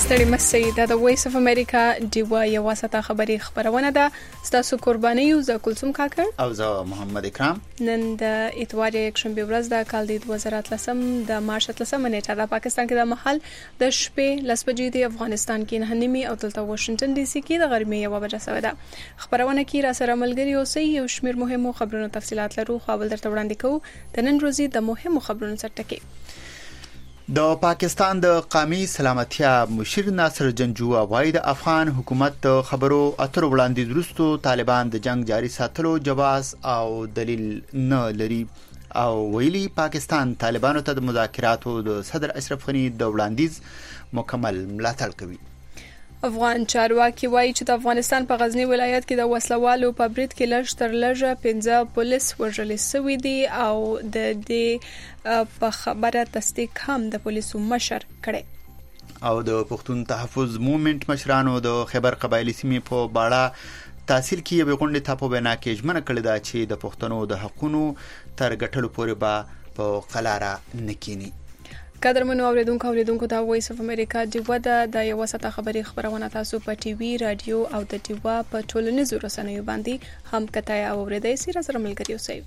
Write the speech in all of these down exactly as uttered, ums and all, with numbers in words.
ستړي مسئ دا د وایس اف امریکا دیوا یو واسطه خبري خبرونه ده ستاسو قرباني یو ز کلثوم کاکر او زه محمد اکرام. نن د اتوار یک شنبه ورځ د کال د دوه زره اتلسم د مارچ اتلسم نیټه د پاکستان کې د محل د شپې لس بجې د افغانستان کې نه نیمه او دلته واشنگټن ډي سي کې د غرمې یو بجه سوه ده. خبرونه کې را سره ملګری اوسئ یو شمیر مهمو خبرونو تفصيلات لرو خو ول درته وړاندې کوو د نن ورځې د مهمو خبرونو سره ټکی. د پاکستان د قومي سلامتیا مشیر ناصر جنجو وايي د افغان حکومت د خبرو اترو وړاندې درستو طالبان د جنگ جاري ساتلو جواز او دلیل نه لري او ویلي پاکستان طالبانو ته د مذاکراتو د صدر اشرف غنی د وړاندیز مکمل ملاتړ کوي. افغان چارواکي وایي چې د افغانستان په غزنی ولایت کې د وسلوالو په برید کې لږ تر لږه پنځه پولیس وژل شوي دي او د دې په خبره تصدیق هم د پولیسو مشر کړي. او د پښتون تحفظ موومېنټ مشرانو د خیبر قبایلی سیمې په باړه تحصیل کې یو غونډه ته په بنا کې ژمنه کړې ده چې د پښتنو د حقوقو تر ګټلو پورې به په قلاره نکینی. قدرمنو اوریدونکو اوریدونکو دا وایس اف امریکا دیوا د یو وسطه خبري خبرونه تاسو په ټي وي رادیو او د دیوا په ټولنیزو رسنیو باندې هم کتای او اوریدای سي. سره ملګری اوسئ.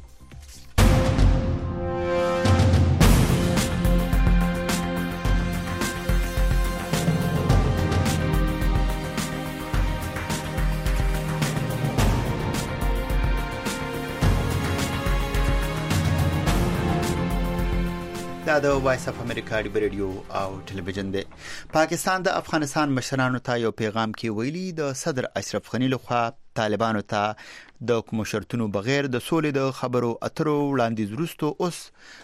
دا د وایس اف امریکا دی ریډیو او ټلویزیون دی. پاکستان د افغانستان مشرانو ته یو پیغام کې ویلي د صدر اشرف غنی لخوا طالبانو ته د کوم شرطونو بغیر د سولې د خبرو اترو وړاندیز وروسته اوس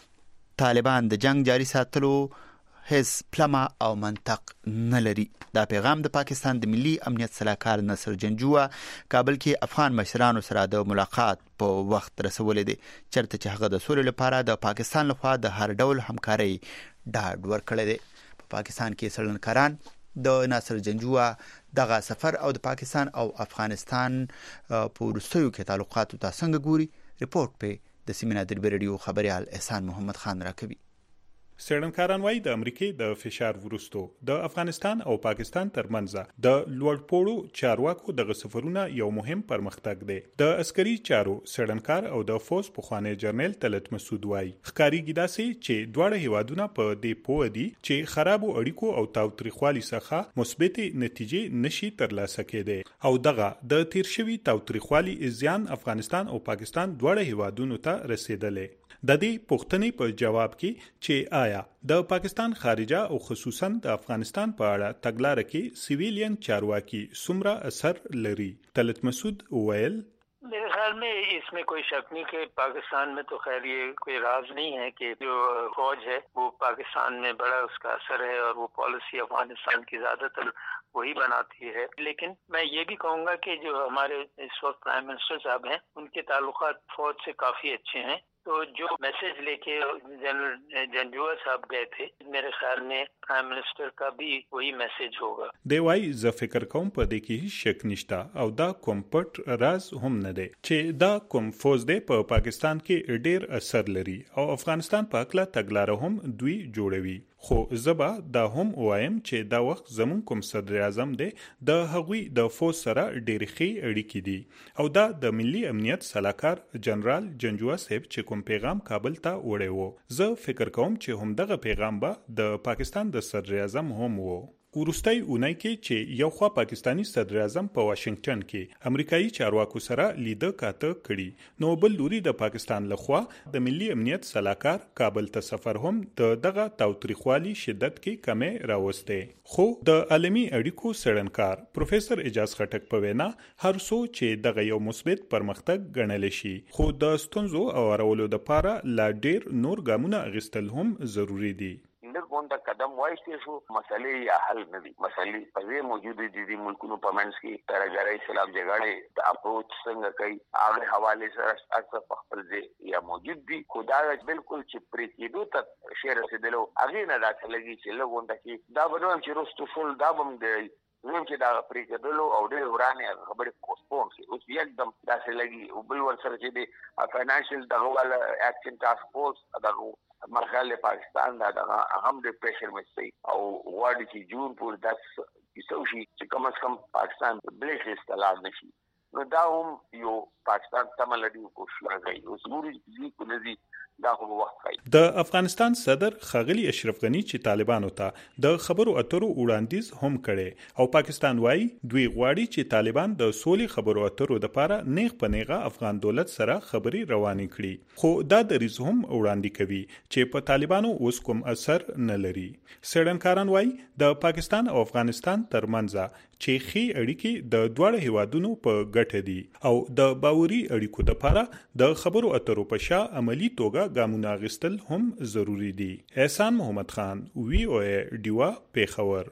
طالبان د جنگ جاري ساتلو هیڅ پلمه او منطق نه لري. دا پیغام د پاکستان د ملي امنیت سلاکار نصر جنجو کابل کې افغان مشرانو سره د ملاقات په وخت رسولې دي چرته چې هغه د سولې لپاره د پاکستان لخوا د هر ډول همکاري ډاډ ورکړی دی. په پاکستان کې سړنکاران د ناصر جنجو دغه سفر او د پاکستان او افغانستان په وروستیو کې تعلقاتو ته څنګه ګوري ریپورت په د سیمینار د ریډیو خبريال احسان محمد خان راکوي. سړنکاران وايي د امریکای د فشار ورستو د افغانستان او پاکستان ترمنځ د لوړپوړو چارواکو د سفرونه یو مهم پرمختګ دی. د عسکري چارو سړنکار او د فوز پخوانی جرنیل طلعت مسعود وايي ښکاریږي داسې چې دواړه هیوادونه په دې پوه دي چې خرابو اړیکو او تاوتریخوالي څخه مثبت نتیجې نشي ترلاسه کېدای او دغه د تیر شوی تاوتریخوالي زیان افغانستان او پاکستان دواړه هیوادونو ته رسیدلې. د دې پوښتنې په جواب کې چې آیا د پاکستان خارجه او خصوصا د افغانستان په اړه تګلارې کې سیویلین چارواکي څومره اثر لري طلعت مسعود ویل मेरे ख्याल में इसमें कोई शक नहीं कि पाकिस्तान में तो खैर ये कोई राज नहीं है कि जो फौज है वो पाकिस्तान में बड़ा उसका असर है और वो पॉलिसी अफगानिस्तान की ज्यादातर वही बनाती है. लेकिन मैं ये भी कहूँगा कि जो हमारे इस वक्त प्राइम मिनिस्टर साहब हैं उनके ताल्लुकात फौज से काफी अच्छे हैं. तो जो मैसेज लेके जनरल जंजुआ साहब गए थे मेरे ख्याल में प्राइम मिनिस्टर का भी वही मैसेज होगा. دی وايي زه فکر کوم په دې کې هیڅ شک نشته او دا کوم پټ راز هم نه دی چې دا کوم فوز دی په پاکستان کې ډیر اثر لري او افغانستان په اکلا تګلاره هم دوی جوړوي. خو زبا دا هم وایم چې دا وخت زمون کوم صدر اعظم دی د هغوی د فوز سره ډېر ښې اړیکې دي او دا د ملي امنیت سلاکار جنرال جنجو صاحب چې کوم پیغام کابل ته وړي وو زه فکر کوم چې هم دغه پیغام به د پاکستان د صدر اعظم هم وو. ورستای اونۍ کې چې یو خوا پاکستانی صدر اعظم په واشنگټن کې امریکایي چارواکو سره لیده کاته کړي نو بل لوري د پاکستان لخوا د ملي امنیت سلاکار کابل ته سفر هم د دغه تاوتریخوالي شدت کې کمې راوسته. خو د عالمي اړیکو سړنکار پروفیسور اجاز خټک په وینا هر څو چې دغه یو مثبت پرمختګ ګڼل شي خو د ستونزو او اړولو لپاره لا ډیر نور ګامونه اخیستل هم ضروری دي. غونډه قدم وایسته شو مسلې یا حل نه دي مسلې په دې موجود دي د ملکونو په منځ کې ترګړې سلام جګړې د اپروچ څنګه کوي هغه حواله سره اکثر په خپل ځای یا موجود دي خدا بالکل چې پرې کېدو ته شعر رسیدلو هغه نه راځي لګي چې لګونډه کې دا بنوم چې رستو فل دا بم دی نیم چې دا پرې کېدلو او ډېر ورانه خبرې پوسټپون شي اوس یکدم داسې لګي او بل ور سره چې د فاینانشل دغه ول اکشن ټاسک فورس دغه مرحله پاکستان دا هغه هم د پریشر مستي او واړي چې جون پور داس کیسو شي چې کم از کم پاکستان بلیک لیست لاړ نشي نو دا هم یو پاکستان تملډي کوشش کوي اوس ګوري چې کو نزي دا خو وخت کوي. د افغانستان صدر ښاغلي اشرف غنی چې طالبانو ته د خبرو اترو وړاندیز هم کړي او پاکستان وايي دوی غواړي چې طالبان د سولې خبرو اترو لپاره نیغ په نیغه افغان دولت سره خبري روانې کړي خو دا دریځ هم وړاندې کوي چې په طالبانو اوس کوم اثر نه لري. سړنکاران وايي د پاکستان او افغانستان ترمنځ چې خي اړیکې د دوه هیوادونو په ګټه دي او د باوري اړیکو لپاره د خبرو اترو په شا عملی توګه ګامونه اخیستل هم ضروری دي. احسان محمد خان وی او ای ډیوا پیښور.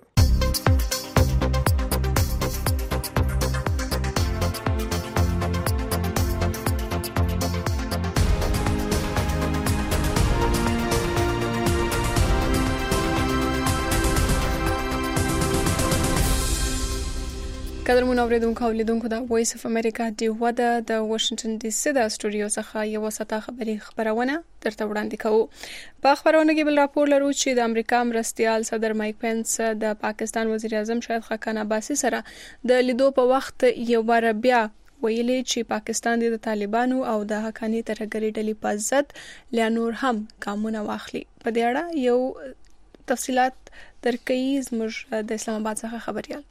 قدرمن اوریدونکو او لیدونکو د وایس اف امریکا دی ودا د واشنگټن ډي سي د استودیو څخه یو ساته خبري خبرونه درته وړاندې کوو. په خبرونه کې بل راپور لرو چې د امریکا مرستيال صدر مایک پنس د پاکستان وزیر اعظم شاهد خاقان عباسي سره د لیدو په وخت یو بار بیا ویلي چې پاکستان د طالبانو او د حقاني ترهګری ډلې په ضد لا نور هم قانون واخلي. په دې اړه یو تفصيلات درکې زموږ د اسلام آباد څخه خبريال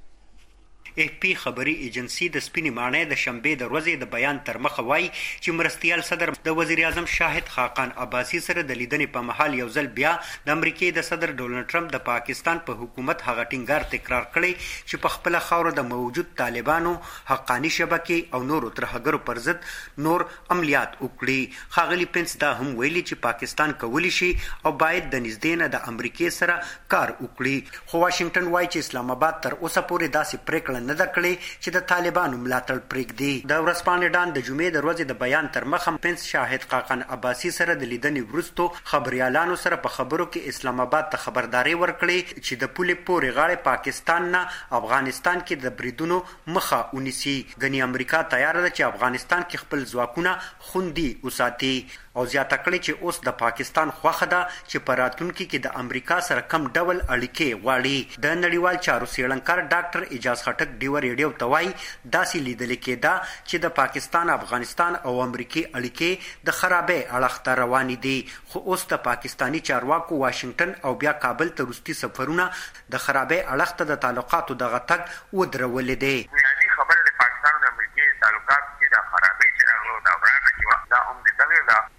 اف پی خبري ایجنسی د سپینې مانې د شنبې د ورځې د بیان تر مخه وای چې مرستيال صدر د وزیر اعظم شاهد خاقان عباسي سره د لیدنې په محل یو ځل بیا د امریکای د صدر ډونلډ ټرمپ د پاکستان په حکومت هغه ټینګار تکرار کړي چې په خپل خاور د موجود طالبانو حقاني شبکې او نورو ترهګرو پر ضد نور عملیات وکړي. خاغلی پنس دا هم ویلي چې پاکستان کولی شي او باید د نږدې نه د امریکای سره کار وکړي. خو واشنگټن وایي چې اسلام آباد تر اوسه پورې داسې پریکړه نه ده کړې چې د طالبانو ملاتړ پرېږدي. د ورځپاڼې ډان د جمعې د ورځې د بیان تر مخه پنس شاهد خاقان عباسي سره د لیدنې وروسته خبريالانو سره په خبرو کې اسلام آباد ته خبرداري ورکړي چې د پولې پورې غاړې پاکستان نه افغانستان کې د بریدونو مخه ونیسي. غني امریکا تیار ده چې افغانستان کې خپل ځواکونه خوندي وساتي او زیاته کړي چې اوس د پاکستان خوخه ده چې په راتلونکي کې د امریکا سره کم ډول اړیکې غواړي. د نړیوال چارو څېړنکار ډاکټر اجاز خټک ډیو ریډیو ته وایي داسې لیدل کېده چې د پاکستان افغانستان او امریکای اړیکې د خرابې اړخ ته روانې دي. خو اوس د پاکستانی چارواکو واشنگټن او بیا کابل ته روستي سفرونه د خرابې اړخ ته د تعلقاتو د غټک ودرولې دي. بنیادی خبره د پاکستان او امریکای تعلقات کې د خرابې چې راغلو دا ورانه کې دا هم د دغه دا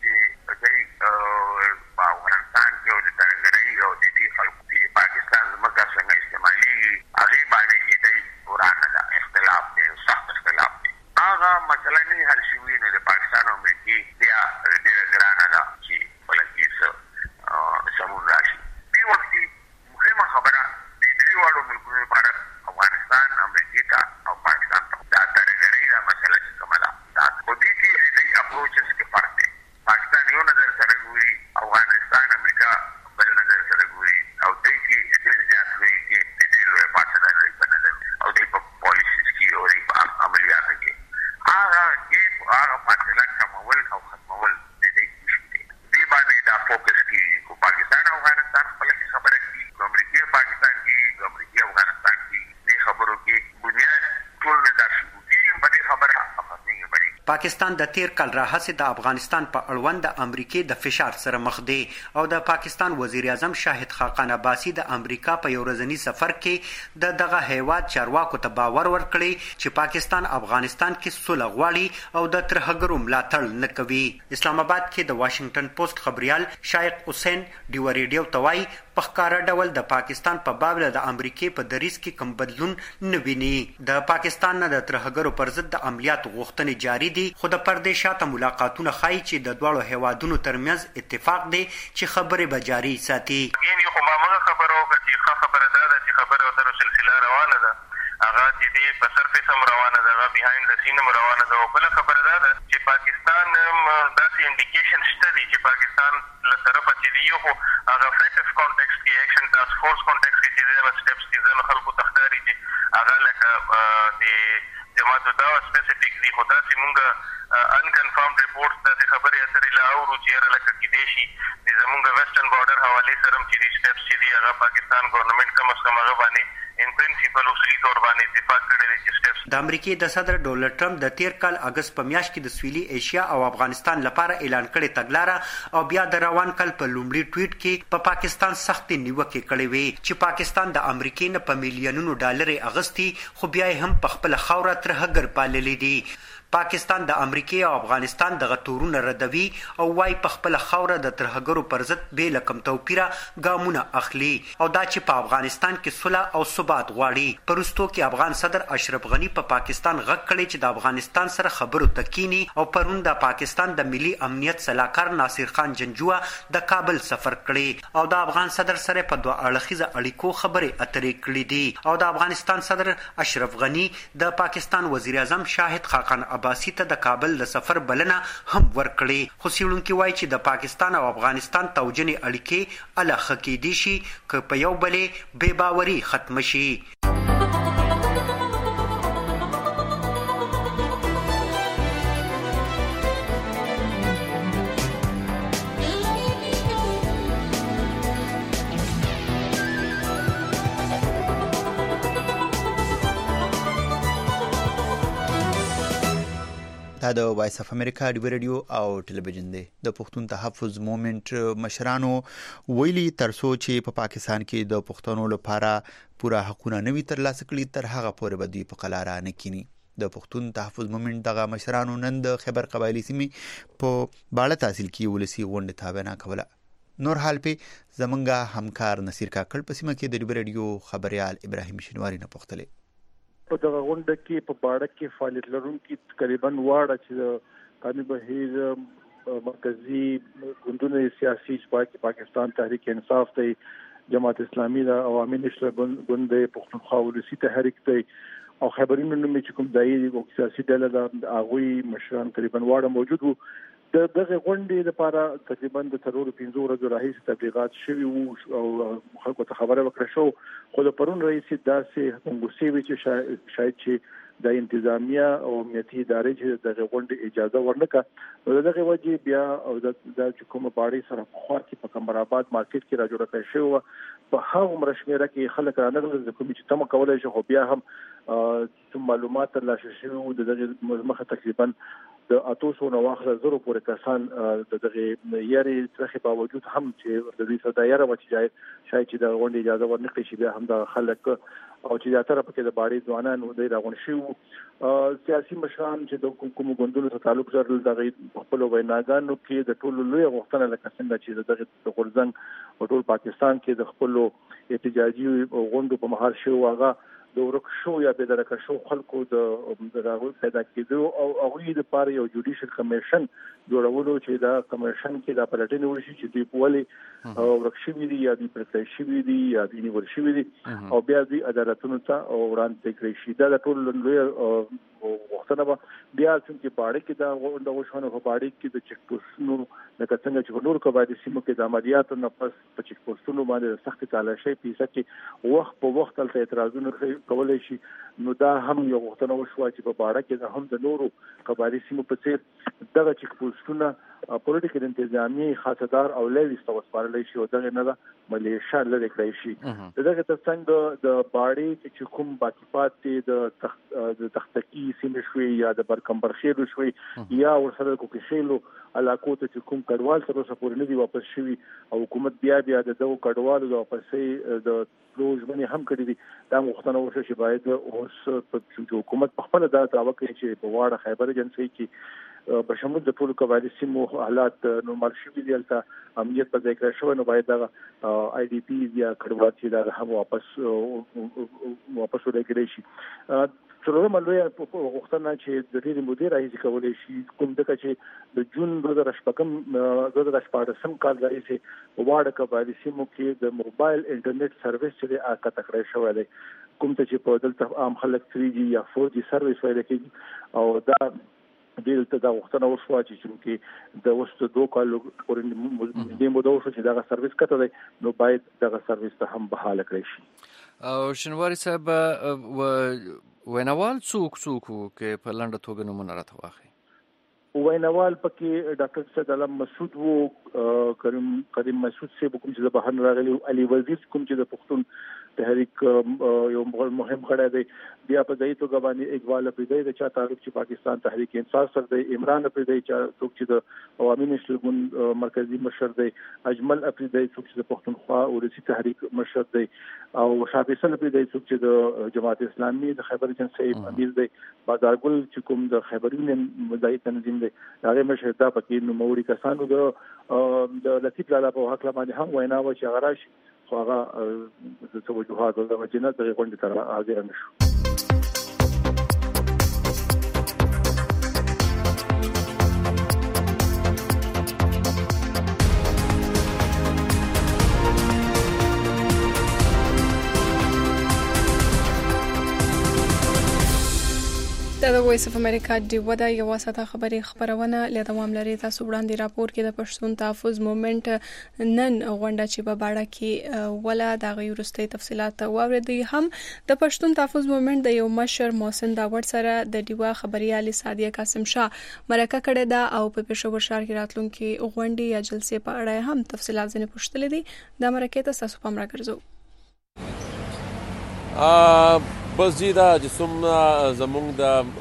پاکستان د تیر کال راهڅ د افغانستان په اړوند د امریکای د فشار سره مخ دی او د پاکستان وزیر اعظم شاهد خاقان عباسي د امریکا په یو ورځنی سفر کې د دغه هیواد چارواکو ته باور ورکړي چې پاکستان افغانستان کې صلح غواړي او د ترهګرو ملاتړ نه کوي. اسلام آباد کې د واشنگټن پوسټ خبريال شایق حسین ډیو ریډیو ته وایي په ښکارا ډول د پاکستان په باب د امریکای په دریځ کې کوم بدلون نه ویني. د پاکستان نه د ترهګرو پر ضد د عملیاتو غوښتنې جاری دي خو د پردې شاته ملاقاتونه ښایي چې د دواړو هیوادونو ترمنځ اتفاق دی چې خبرې به جاری ساتي. یعنې خو مامغه خبره وکړه چې ښه خبره دا ده چې خبره ورسره سلسله روانه ده هغه چې دی په سرفیس هم روانه ده هغه بیهایند د سین هم روانه ده او بله خبره دا ده چې پاکستان داسې انډیکیشن شته دي چې پاکستان له طرفه چې دی یو خو هغه فیکټس کانټیکسټ کې اکشن ټاسک فورس کانټیکسټ کې چې ځینې سټیپس چې ځینو خلکو ته ښکاري چې هغه لکه د جماعت الدعوه سپیسیفیک دي خو داسې مونږ انکنفرمډ ریپورټس داسې خبرې اترې لا اورو چې یاره لکه کیدای شي د زمونږ ویسټرن بارډر حوالې سره هم چې دي سټیپس چې دي هغه پاکستان ګورنمنټ کم از کم هغه باندې ان پرنسپل اصولي طور باندې اتفاق کړی دی چې سټیپس. د امریکې د صدر ډونالډ ټرمپ د تیر کال اگست په میاشت کې د سویلي ایشیا او افغانستان لپاره اعلان کړی تګلاره او بیا د روان کال په لومړي ټویټ کې په پا پاکستان سختې نیوکې کړې وې چې پاکستان د امریکې نه په میلیونونو ډالر اغستی خو بیا هم په خپل خاوره تر هګر پاللې دي. پاکستان د امریکای او افغانستان دغه تورونه ردوي او وايي په خپل خوره د ترهګرو پر ضد به لکم توپیره ګامونه اخلي او دا چې په افغانستان کې صلح او ثبات غواړي. پرستو کې افغان صدر اشرف غنی په پا پاکستان غږ کړی چې د افغانستان سره خبرو تکینی او پرون د پاکستان د ملي امنیت صلاحکار ناصر خان جنجوه د کابل سفر کړی او د افغان صدر سره په دوه اړخیزه اړیکو خبرې اترې کړې دي او د افغانستان صدر اشرف غنی د پاکستان وزیر اعظم شاهد خاقان عباسی ته د کابل د سفر بلنه هم ورکړي. خو څېړونکي وایي چې د پاکستان او افغانستان توجنې اړیکې اله ښه کیدی شي که په یو بلې بې باوري ختمه شي. دا د وایس اف امریکا ډیو رادیو او ټلویزیون دی. د پښتون تحفظ موومېنټ مشرانو ویلي ترڅو چې په پا پاکستان کې د پښتنو لپاره پوره حقونه نوي ترلاسه کړي تر هغه پورې به دوی په قلاره نه کینی. د پښتون تحفظ موومېنټ دغه مشرانو نن د خیبر قبایلی سیمې په باړه تحصیل کې ولسی غونډه تابعنا کوله. نور حال په زمونږه همکار نصیر کاکړ په سیمه کې د ډیو رادیو خبريال ابراهیم شینواری نه پوښتله. په دغه غونډه کې په باړه کې فعالیت لرونکي تقریبا واړه چې قانوني بهیر مرکزی ګوندونه سیاسي چې پاکستان تحریک انصاف ته جماعت اسلامي د عوامي نشر ګوند پښتونخوا ولسی تحریک ته او خبرونو نوم چې کوم دایي او سیاسي ډله د هغه مشران تقریبا واړه موجود وو. د دغه غونډې لپاره تقریبا د ترور پنځو ورځو راهیسې تبلیغات شوي وو او خلکو ته خبره وکړه شو خو د پرون رئیس داسې غونډې وی چې شاید چې د انتظامیه او امنیتي ادارې چې دغه غونډې اجازه ورنکړه نو دغه وجه بیا او د کومه باړې سره په خوا کې په کمر آباد مارکیټ کې راجوړه کړی شو په هغه مرشمیره کې خلک رانغلل د کوم چې تم کولای شي خو بیا هم معلومات ترلاسه شوي د دغه مخه تقریبا د اتوسو نو واخله زرو پورې کسان د دغه یاري ترخه باوجود هم چې د دې صدایره و چې شاید چې د غونډې اجازه ورنکړي شي بیا هم د خلک او چې دا طرف کې د باړې ځوانان د راغون شو سیاسي مشران چې د کوم ګوندونو سره تعلق لرل دغه خپل ویناګانو کې د ټولو لوی غوښتنه لکه څنګه چې دغه غورځنګ په ټول پاکستان کې د خپل احتجاجي غونډو په مهار شو هغه د ورک شو یا به درکه شو خلکو د راغول پیدا کېدو او هغه د پاره یو جوډیشل کمیشن جوړولو چې دا کمیشن کې د پلټنې وشي چې دی په ولي ورک شوی دی یا دی پرځای شوی دی یا دی نیول شوی دی او بیا دی عدالتونو ته وړاندې کړی شي دا ټول لوی وختونه بیا چې باړې کې دا د وښونو په باړې کې د چک پوسټونو لکه څنګه چې نور قبایلی سیمو کې د عملیاتو نه پس په چک پوسټونو باندې سخت تلاشي پیسه کې وخت په وخت تل اعتراضونه کولای شي نو دا هم یو وختونه وشو چې په باړه کې هم د نورو قبایلی سیمو په څیر دغه چک پوسټونه پولیټیکل انتظامی خاصدار او لوي استوسپارل شي او دغه نه ملیشیا لري کړی شي دغه ترڅنګ د باړې چې کوم باقی پاتې د د تختکی سیمه شوي یا د برکمبر خیر شوي یا ورسره کوکې شیلو علاقو ته کوم کډوال سره سپور نه دی واپس شوي او حکومت بیا بیا د دغه کډوالو د واپسې د روز باندې هم کړی دي دا مختنه وشو چې باید اوس په حکومت په خپل دا دعوه کوي چې په واړه خیبر ایجنسی کې بشمول د ټولو قبایلی سیمو حالات نورمال شوي دي البته امنیت په ځای کې شوی نو باید دا آی ډی پی یا کډوال چې دا هم واپس واپس ورګړي شي څلورم لوی غوښتنه چې د ډېری مدیر راځي کولای شي کوم دغه چې د جون دوه زره شپږم دوه زره شپږم کال راځي واړه قبایلی سیمو کې د موبایل انټرنیټ سرویس چې اکا تکړه شوی دی کوم ته چې په دلته عام خلک تھری جی یا فور جی سرویس وایي کې او دا دلته دا وختونه وشو چې د وسته دوه کالو پورې د موده وشو چې دا سرویس کته دی نو باید دا سرویس ته هم بحاله کړی شي. او شنواری صاحب و ویناوال څوک څوک کې په لنډه توګه نومونه راته واخلئ. ویناوال پکې ډاکټر سید علم مسعود وو، کریم کریم مسعود صاحب کوم چې د بهرن راغلی، علي وزیر کوم چې د پښتون تحریک یو مهم غړی دی، بیا په دې توګه باندې اقبال افریدی د چا تعلق چې پاکستان تحریک انصاف سره دی، عمران افریدی چې څوک چې د عوامي نشل ګوند مرکزی مشر دی، اجمل افریدی څوک چې د پښتونخوا ولسی تحریک مشر دی، او شاه فیصل افریدی څوک چې د جماعت اسلامي د خیبر جنسیب امیر دی، بازارګل چې کوم د خیبر یونین مدعي تنظیم دی هغه مشر دا پکې نوموړي کسانو د د لطیف لالا په حق باندې هم وینا و چې غراش خو هغه د توجهات د وجنه د غونډې تر حاضر نشو. د وایس اف امریکا دی ودا یو واسطه خبري خبرونه له دوام لري. تاسو وړاندې راپور کې د پښتون تحفظ موومېنټ نن غونډه چې په باړه کې ولا د غیورستي تفصيلات واوریدي. هم د پښتون تحفظ موومېنټ د یو مشر محسن داوړ سره د دیوا خبريالي سادیه قاسم شاه مرکه کړې ده او په پېښور ښار کې راتلونکي غونډې یا جلسې په اړه هم تفصيلات ځنې پوښتلې دي. د مرکه ته تاسو پام راګرځو. ا بس جی دا جسم زمونږ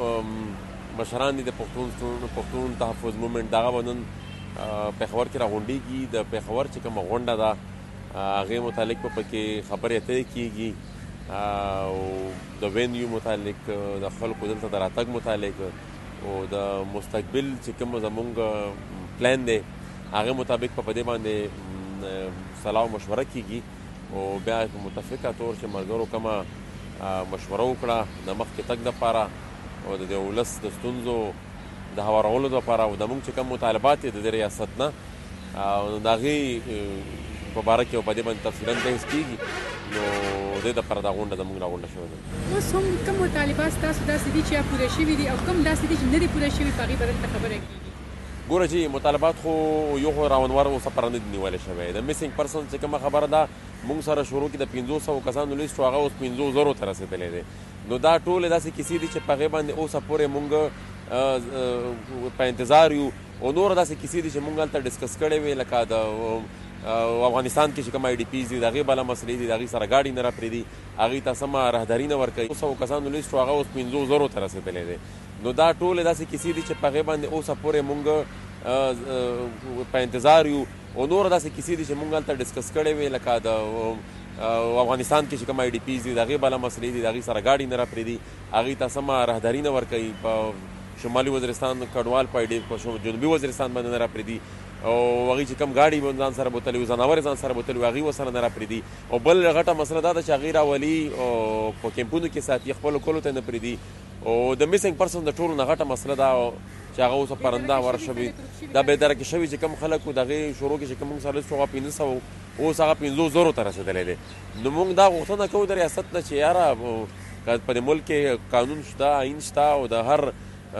د مشران دي د پښتون پښتون تحفظ موومېنټ دغه ونن پېښور کې راغونډيږي. د پېښور چې کومه غونډه ده هغه متعلق په کې خبرې اترې کیږي او د وینیو متعلق د خلکو دلته د راتګ متعلق او د مستقبل چې کوم زمونږ پلان دی هغه مطابق په دې باندې صلاح مشوره کیږي او بیا په متفقه تور چې مرګرو کما مشوره وکړه د مخکې تګ لپاره او د ولس د ستونزو د هوارولو لپاره او د موږ چې کوم مطالبات دي د ریاست نه او د هغې په باره کې او په دې باندې تفصیلا بحث کېږي. نو د دې دپاره دا غونډه زموږ راغونډه شوې ده. اوس هم کوم مطالبات ستاسو داسې دي چې پوره شوي دي او کوم داسې دي چې نه دي پوره شوي په هغې باره کې خبره کېږي؟ ګوره چې مطالبات خو یو خو راونور اوسه پره نه دي نیولی شوی. د میسنګ پرسن چې کومه خبره ده موږ سره شروع کې د پنځو سوو کسانو لیست هغه اوس پنځو زرو ته رسېدلی دی. نو دا ټولې داسې کیسې دي چې په هغې باندې اوسه پورې موږ په انتظار یو او نور داسې کیسې دي چې موږ هلته ډسکس کړې وې لکه د افغانستان کې چې کوم آی ډي پیز دي د هغې بله مسلې دي د هغې سره ګاډي نه راپرېږدي هغې ته سمه رهداري نه ورکوي. څو سوو کسانو لیست هغه اوس پنځو زرو ته رسېدلی دی. نو دا ټولې داسې کیسې دي چې په هغې باندې اوسه پورې موږ په انتظار یو او نور داسې کیسې دي چې موږ هلته ډسکس کړې وې لکه د افغانستان کې چې کوم آی ډي پیز دي د هغې بله مسلې دي د هغې سره ګاډي نه راپرېږدي هغې ته سمه رهداري نه ورکوي. په شمالي وزیرستان کډوال په آی ډي په جنوبي وزیرستان باندې نه راپرېږدي او هغې چې کوم ګاډي به ځان سره بوتلي وي ځناور ځان سره بوتلي وي هغې ورسره نه راپرېږدي. او بل غټه مسله دا ده چې هغې راولي او په کیمپونو کې ساتي خپلو کلو ته نه پرېږدي. او د میسنګ پرسن د ټولو نه غټه مسله ده چې هغه اوس پرنده ور شوي دا بېدرکې شوي چې کوم خلک وو د هغې شروع کې چې کوم موږ سره لیست هغه پنځه سوه اوس هغه پنځو زرو ته رسېدلی دی. نو موږ دا غوښتنه کوو د ریاست نه چې یاره که په دې ملک کې قانون شته آیین شته او د هر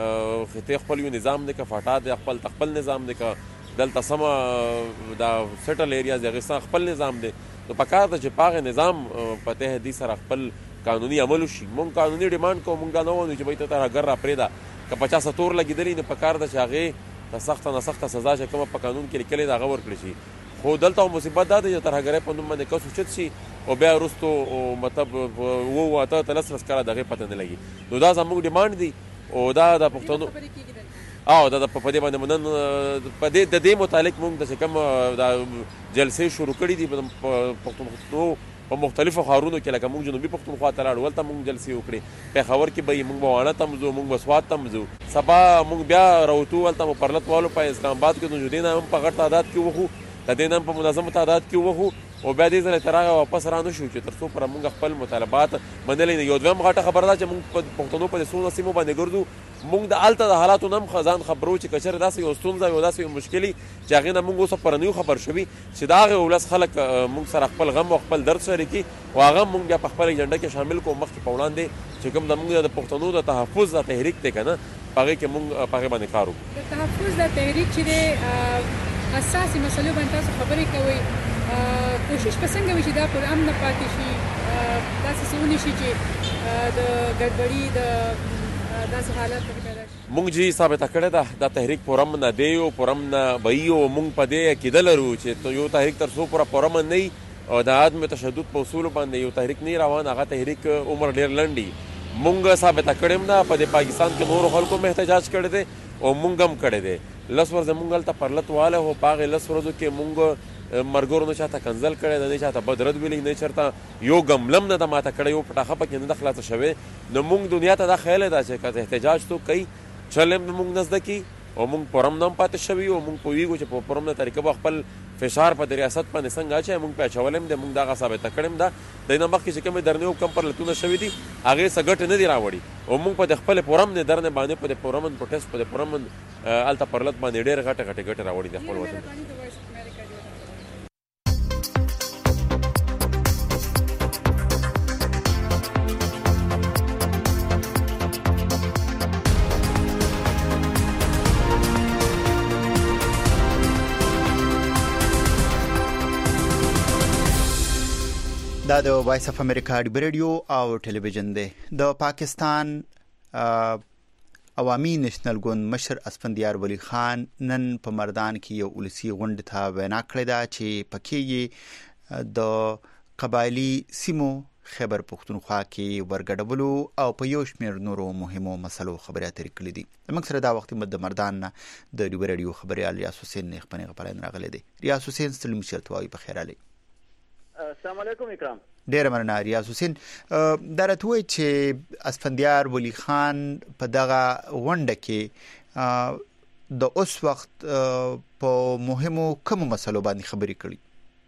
خطې خپل یو نظام دی که فاټا دی خپل خپل نظام دی که دلته سمه دا سیټل ایریاز د هغې خپل نظام دی نو پکار ده چې په هغې نظام په تحدي سره خپل قانوني عمل وشي. موږ قانوني ډیمانډ کوو موږ دا نه وایو چې بهی ته ترهګر راپرېږده که په چا څه تور لګېدلي نو پکار ده چې هغې ته سخته نه سخته سزا چې کومه په قانون کې لیکلې ده هغه ورکړل شي. خو دلته مصیبت دا دی چې ترهګرۍ په نوم باندې کس اوچت شي او بیا وروستو مطلب اووه اته ته لس لس کاله د هغې پته نه لګي. نو دا زموږ ډیمانډ دی او دا د پښتنو او دا په دې باندې نن په دې د دې متعلق موږ د چې کوم دا جلسې شروع کړي دي په پښتونخوا په مختلفو ښارونو کې لکه موږ جنوبي پښتونخوا ته لاړو هلته موږ جلسې وکړې. پېښور کې به یې موږ به واڼه ته هم ځو موږ به سوات ته هم ځو. سبا موږ بیا راوتو هلته مو پرلت والو په اسلام آباد کې نو دې نه هم په غټ تعداد کې وښو د دې نه هم په منظم تعداد کې وښو او بیا دې ځل تر هغه واپس را نه شو چې تر څو پوره موږ خپل مطالبات منلی نه. یو دویم غټه خبره ده چې موږ په پښتنو په دې څونه سیمو باندې ګرځو موږ د هلته د حالاتو نه هم ځان خبرو چې که چېرې داسې یو ستونزه یو داسې یو مشکلي چې هغې نه موږ اوس په رنیو خبر شوي چې د هغې ولس خلک موږ سره خپل غم او خپل درد شریکي او هغه موږ بیا په خپل ایجنډه کې شامل کړو مخکې په وړاندې چې کوم د موږ د پښتنو د تحفظ د تحریک دی که نه په هغې کې موږ په هغې باندې کار وکړو. د تحفظ د تحریک چې دی اساسي مسلو باندې تاسو خبرې کوئ کوشش به څنګه وي چې دا پر امن پاتې شي داسې څه ونشي چې د ګډوډي د داسې حالت پیدا شي. مونږ جی ثابته کړې ده دا تحریک پرم نه دی او پرم نه بهیو. مونږ په دې عقیده لرو چې یو تحریک تر څو پوره پرم نه وي او د عدم تشدد په اصولو باندې یو تحریک نه روان، هغه تحریک عمر ډېر لنډ وي. مونږ ثابته کړې ده په د پاکستان کې نورو خلکو هم احتجاج کړی دی او مونږ هم کړی دی. لس ورځې مونږ هلته پرلت واله هو په هغې لس ورځو کې مونږ مرګورو نه چاته کنځل کړی ده، نه چاته بد رد ویلی، نه چېرته یو ګملم نه ده ماته کړی، یو پټاخه پکې نه ده خلاصه شوې. نو مونږ دنیا ته دا خیال ده چې که احتجاج تو کوي چل هم مونږ نه زده کي او مونږ پرم نه هم پاتې شوي او مونږ پوهېږو چې په پرم نه طریقه به خپل فشار په د ریاست باندې څنګه اچوي، مونږ پې اچولی هم دی. مونږ دغه ثابته کړې هم ده. د نه مخکې چې کومې درنې او کم پرلتونه شوي دي هغې څه ګټې نه دي راوړي او مونږ په د خپلې پرم نه درنې باندې په د پرمن پروټیسټ په د پرمن هلته پرلت باندې ډېرې غټې غټې ګټې راوړي د خپل وطن. دا د وایس اف امریکا د ریډیو او ټلویزیون دی. د پاکستان عوامي نېشنل ګوند مشر اسفندیار ولی خان نن په مردان کې یو ولسی غونډه ته وینا کړې ده چې پکې یې د قبایلی سیمو خیبر پختونخوا کې ورګډولو او په یو شمېر نورو مهمو مسلو خبرې اترې کړې دي. موږ سره دا وخت د مردان نه د ریډیو خبريال ریاض حسین نه خپنه غپلین راغلی دی. ریاض حسین ستړي مشرتوي په خیر علي. السلام علیکم اکرام. ډېر مننه ریاض حسین. دا راته وایي چې اسفندیار ولی خان په دغه غونډه کې د اوس وخت په مهمو کومو مسلو باندې خبرې کړي؟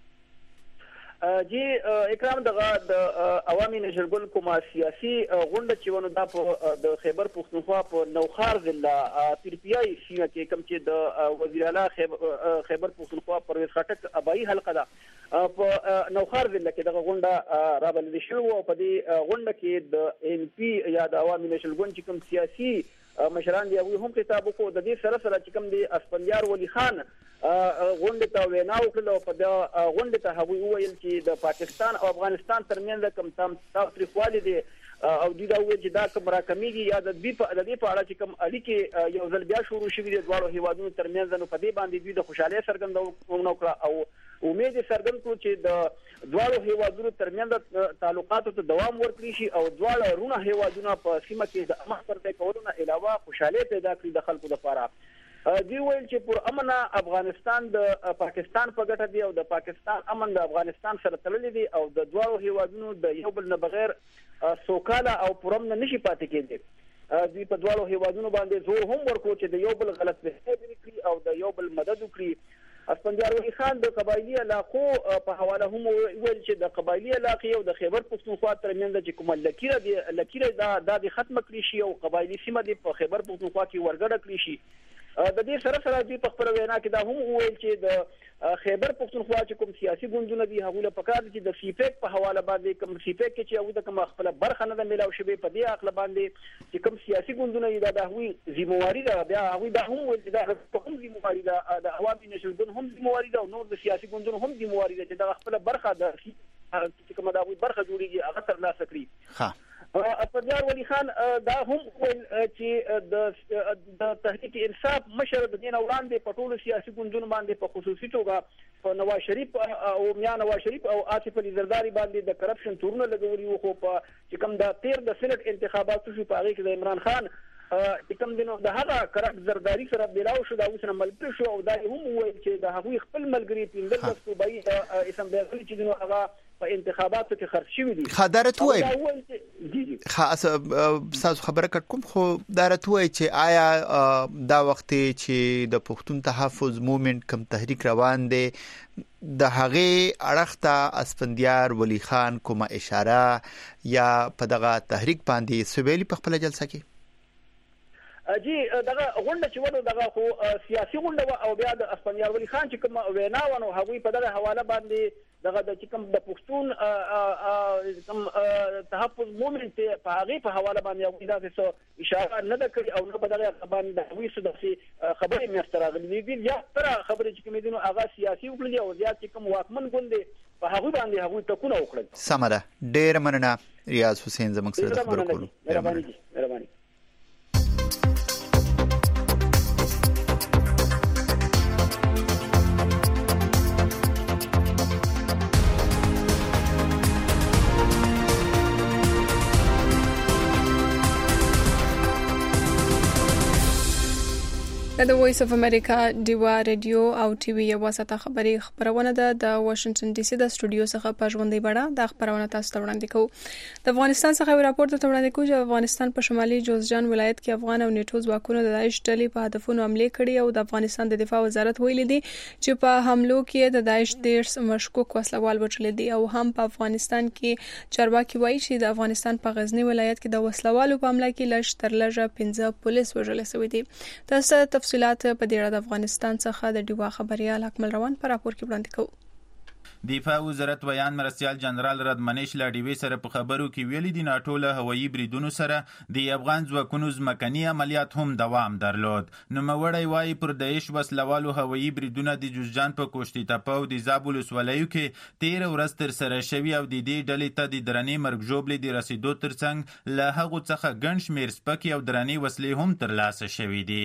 جی اکرام دغه د عوامي نېشنل ګوند کومه سیاسي غونډه چې ونه دا په د خیبر پختونخوا په نوخار ضلع پیرپیای سیمه کې کوم چې د وزیر اعلی خیبر پختونخوا پرویز خټک ابایي حلقه ده په نوخار ضلع کې دغه غونډه رابلل شوې او په دې غونډه کې د ان پی یا د عوامي نېشنل ګوند چې کوم سیاسي مشران دی هغوی هم خطاب وکړو. د دې سره سره چې کوم دی اسفندیار ولی خان غونډه ته وینا وکړه او په دغه غونډه ته هغوی وویل چې د پاکستان او افغانستان ترمنځ کوم تاوتریخوالی دی او دوی دا وویل چې دا کوم راکمیږي یا د دې په د دې په اړه چې کوم اړیکې یو ځل بیا شروع شوي دي دواړو هیوادونو ترمنځ، نو په دې باندې دوی د خوشحالۍ څرګندونه وکړه او امید یې څرګند کړو چې د دواړو هیوادونو ترمنځ تعلقاتو ته دوام ورکړي شي او دواړه رونه هیوادونه په سیمه کې د امن پر ځای کولو نه علاوه خوشحالۍ پیدا کړي د خلکو لپاره. دوی ویل چې پر امن افغانستان د پاکستان په ګټه دی او د پاکستان امن د افغانستان سره تړلی دی او د دواړو هیوادونو د یو بل نه بغیر سوکاله او پرامن نشي پاتې کېدی. دوی په دواړو هیوادونو باندې زور هم ورکړو چې د یو بل غلط فهمي وکړي او د یو بل مدد وکړي. اسفندیار ولی خان د قبایلی علاقو په حواله هم ویل چې د قبایلی علاقې او د خیبر پختونخوا ترمنځ چې کومه لکیره دی لکیره دا د ختم کړی شي او قبایلی سیمه دی په خیبر پختونخوا کې ورګډه کړی شي. د دې سره سره دوی په خپل وینا کې دا هم ویل چې د خیبر پختونخوا چې کوم سیاسي ګوندونه دي هغوی له پکار دي چې د سیپیک په حواله باندې کوم سیپیک کې چې هغوی د کوم خپل برخه نه ده میلاو شوې په دې عقل باندې چې کوم سیاسي ګوندونه دي دا د هغوی ذمہواري ده. بیا هغوی دا هم ویل چې دا هم ذمہواري ده د عوامي نېشنل ګوند هم ذمہواري ده او نور د سیاسي ګوندونو هم ذمہواري ده چې دا خپل برخه د چې کومه د هغوی برخه جوړیږي هغه ترلاسه کړي. اسفندیار ولی خان دا هم ویل چې د تحریک انصاف مشر د دین وړاندې په ټولو سیاسي ګوندونو باندې په خصوصي توګه په نواز شریف او میا نواز شریف او آصف علي زرداری باندې د کرپشن تورونه لګولي وو، خو په چې کوم د تیر د سېنات انتخاباتو شو په هغې کې د عمران خان چې کوم دی نو د هغه کرپ زرداری سره بلاو شو، د هغوی سره ملګري شو او دا هم وویل چې د هغوی خپل ملګري پنځلس صوبایي اسمبلیګانې چې دي نو هغه په انتخاباتو کې خرڅ شوي دي. خدارت وایي خاص تاسو خبره کړ کوم خو دارت وایي چې آیا دا وخت چې د پښتون تحفظ موومېنټ کم تحریک روان دی د هغې اړخ ته اسفندیار ولی خان کومه اشاره یا په دغه تحریک باندې سویلي په خپل جلسه کې؟ جی دغه غونډه چې ونه دغه خو سیاسي غونډه او بیا د اسفندیار ولی خان چې کوم وینا ونه هغوی په دغه حواله باندې دغه د چې کوم د پښتون کوم تحفظ موومېنټ په هغې په حواله باندې هغوی داسې اشاره نه ده کړې او نه په دغه باندې د هغوی څه داسې خبرې منځته راغلي دي. زیاتره خبرې چې کومې دي نو هغه سیاسي وکړي او زیات چې کوم واکمن ګوند دی په هغه باندې هغه ټکونه وکړل. سمره ډېر مننه ریاض حسین زموږ سره خبرو کولو. مهرباني دي مهرباني. د وایس اف امریکا دیوا ریډیو او ټي وي یو واسطه خبري خبرونه ده د واشنگټن ډي سي د سټوډیو څخه په ژوندۍ بڼه د خبرونه تاسو ته وړاندې کوو. د افغانستان څخه یو راپور ته وړاندې کوو چې افغانستان په شمالي جوزجان ولایت کې افغان او نیټو ځواکونو د داعش ډلې په هدفونو حمله کړې او د افغانستان د دفاع وزارت ویلي دی چې په حملو کې د داعش دیرس مشکوک وسلوال وژل دي او هم په افغانستان کې چارواکي وایي چې د افغانستان په غزنی ولایت کې د وسلوالو په حمله کې لږ تر لږه پنځه پولیس وژل شوي دي. تاسو تفصيلات په دې اړه د افغانستان څخه د ډیوا خبريال اکمل روان پر راپور کې وړاندې کوو. دفاع وزارت ویان مرستيال جنرال ردمنیش لاډیوي سره په خبرو کې ویلي دي ناټو له هوایي بریدونو سره د افغان ځواکونو ځمکني عملیات هم دوام درلود. نو موړی وايي پر داعش وسلوالو هوایي بریدونه د جوزجان په کوشتي تپه او د زابل ولایو کې تیر ورځ تر سره شوي او د دې ډلې ته د درنې مرګ جوړې د رسیدو ترڅنګ له هغه څخه ګڼ شمېر سپکې او درنې وسلې هم ترلاسه شوي دي.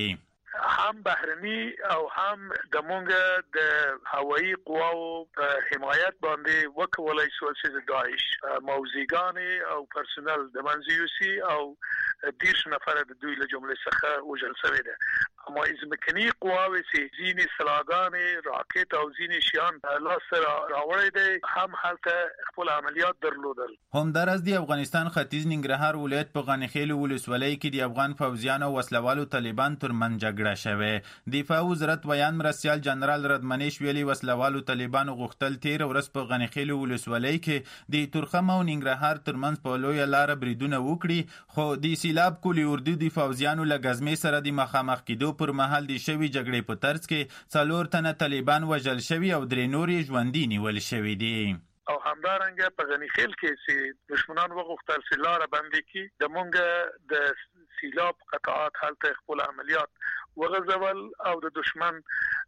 هم بهرني او هم د مونږ د هوایي قواو په حمایت باندې وکولای شو چې د داعش موزیګان او پرسونل د منځيوسي او دیرش نفر د دوی له جمله څخه وژل شوی دی. اما ځمکني قواوې چې ځینې سلاګانې راکټ او ځینې شیان لاس راوړی دی هم هلته خپل عملیات درلودل. همدارس د افغانستان ختیځ ننګرهار ولایت په غنیخیل ولسوالۍ کې د افغان فوجیانو وسلوالو طالبان ترمنځ جګړه شوه. دفاع وزارت ویان مرستيال جنرال ردمنیش ویلي وسلوالو طالبانو غوښتل تیر ورځ په غنیخیل ولسوالۍ کې د تورخم او ننګرهار ترمنځ په لویه لار بریدونه وکړي خو د سیلاب کولی اردو د فوجیانو له غزمې سره د مخامخ کېدو پر مهال د شوی جګړې په ترڅ کې څلور تنه طالبان وژل شوي او درې نورې ژوندي نیول شوي دي. او همدارنګه په غنیخیل کې چې دشمنان وغوښتل چې لاره بندي کړي د مونږ د سیلاب قطعات هلته خپل عملیات وغځول او د دشمن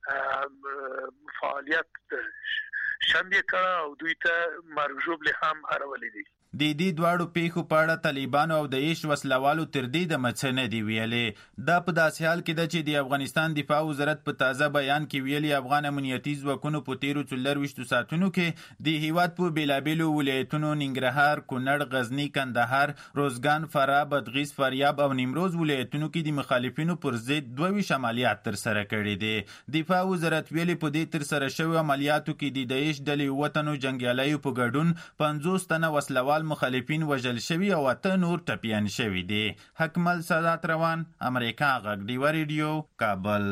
فعالیت شندې کړه او دوی ته مرګ ژوبلې هم اړولې دي. د دې دواړو پیښو په اړه طالبانو او د داعش وسلوالو تر دې د مڅ نه دی ویلې. دا په داسې حال کې ده چې د افغانستان دفاع وزارت په تازه بیان کې ویلي افغان امنیتي ځواکونو په تیرو څلورویشتو ساعتونو کې د هیواد په بیلابیلو ولایتونو ننګرهار، کونړ، غزنی، کندهار، روزګان، فراه، بادغیس، فاریاب او نیمروز ولایتونو کې د مخالفینو پر ضد دوه عملیات تر سره کړي دي. دفاع وزارت ویلي په دې تر سره شوی عملیاتو کې د داعش ډلې وطنو جنگیالیو په ګډون پنځوس تنه وسلوال مخالفین وژل شوي او اته نور ټپیان شوي دي. حکمل سادات روان، امریکا غږ ډیوا ریډیو، کابل.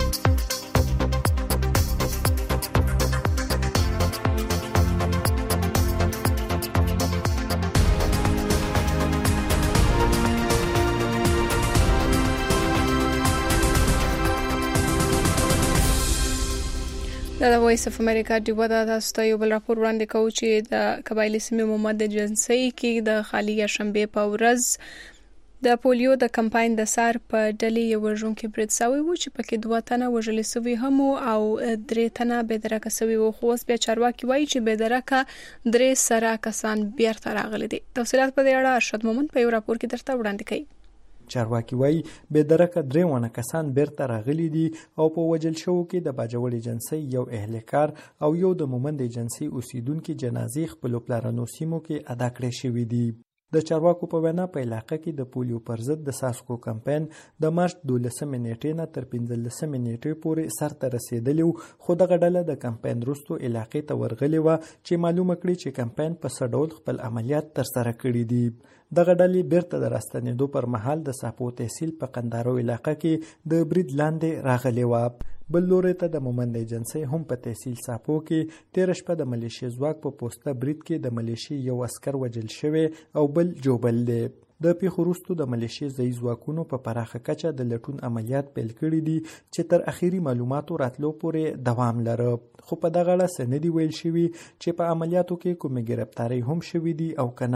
د وایس اف امریکا دیوا د تاسو ته یو بل راپور وړاندې کوو چې د قبایلی سیمې محمد جنسي کې د خالی شنبه په ورځ د پولیو د کمپاین د سار په ډلې یو ورژونکو برید سوی و چې پکې دوه تنه وژل شوي هم او درې تنه بېدرکه شوي و. خو اوس بیا چارواکي وایي چې بېدرکه درې سره کسان بیرته راغلي دي. تفصیلات په دې اړه ارشد مومند په یو راپور کې درته وړاندې کوي. چارواکي وایي بېدرکه درې ونه کسان بیرته راغلي دي او په وژل شوو کې د باجوړ ایجنسۍ یو اهلکار او یو د مومند ایجنسۍ اوسیدونکو جنازې خپل پلانونو سیمو کې ادا کړې شوې دي. د چارواکو په وینا په علاقه کې د پولیو پر ضد د ساسکو کمپاین د مارچ دولسمې نیټې نه تر پنځلسمې نیټې پورې سر ته رسیدلی و خو دغه ډله د کمپاین وروسته علاقې ته ورغلې وه چې معلومه کړي چې کمپاین په څه ډول خپل عملیات ترسره کړي دي. دغه ډلې بیرته د راستنېدو پر مهال د ساپو تحصیل په قندارو علاقه کې د برید لاندې راغلې وه. بل لوري ته د مومند ایجنسۍ هم په تحصیل ساپو کې تیر شپه د ملیشیا ځواک په پوسټه برید کې د ملیشیا یو عسكر وژل شوی او بل جوبل دی. د پیښو وروسته د ملیشیا ځایي ځواکونو په پراخه کچه د لټون عملیات پیل کړي دي چې تر اخیری معلوماتو راتلو پورې دوام لري. خو په دغه اړه څه نه دي ویل شوي چې په عملیاتو کې کومې ګرفتارۍ هم شوي دي او کنه.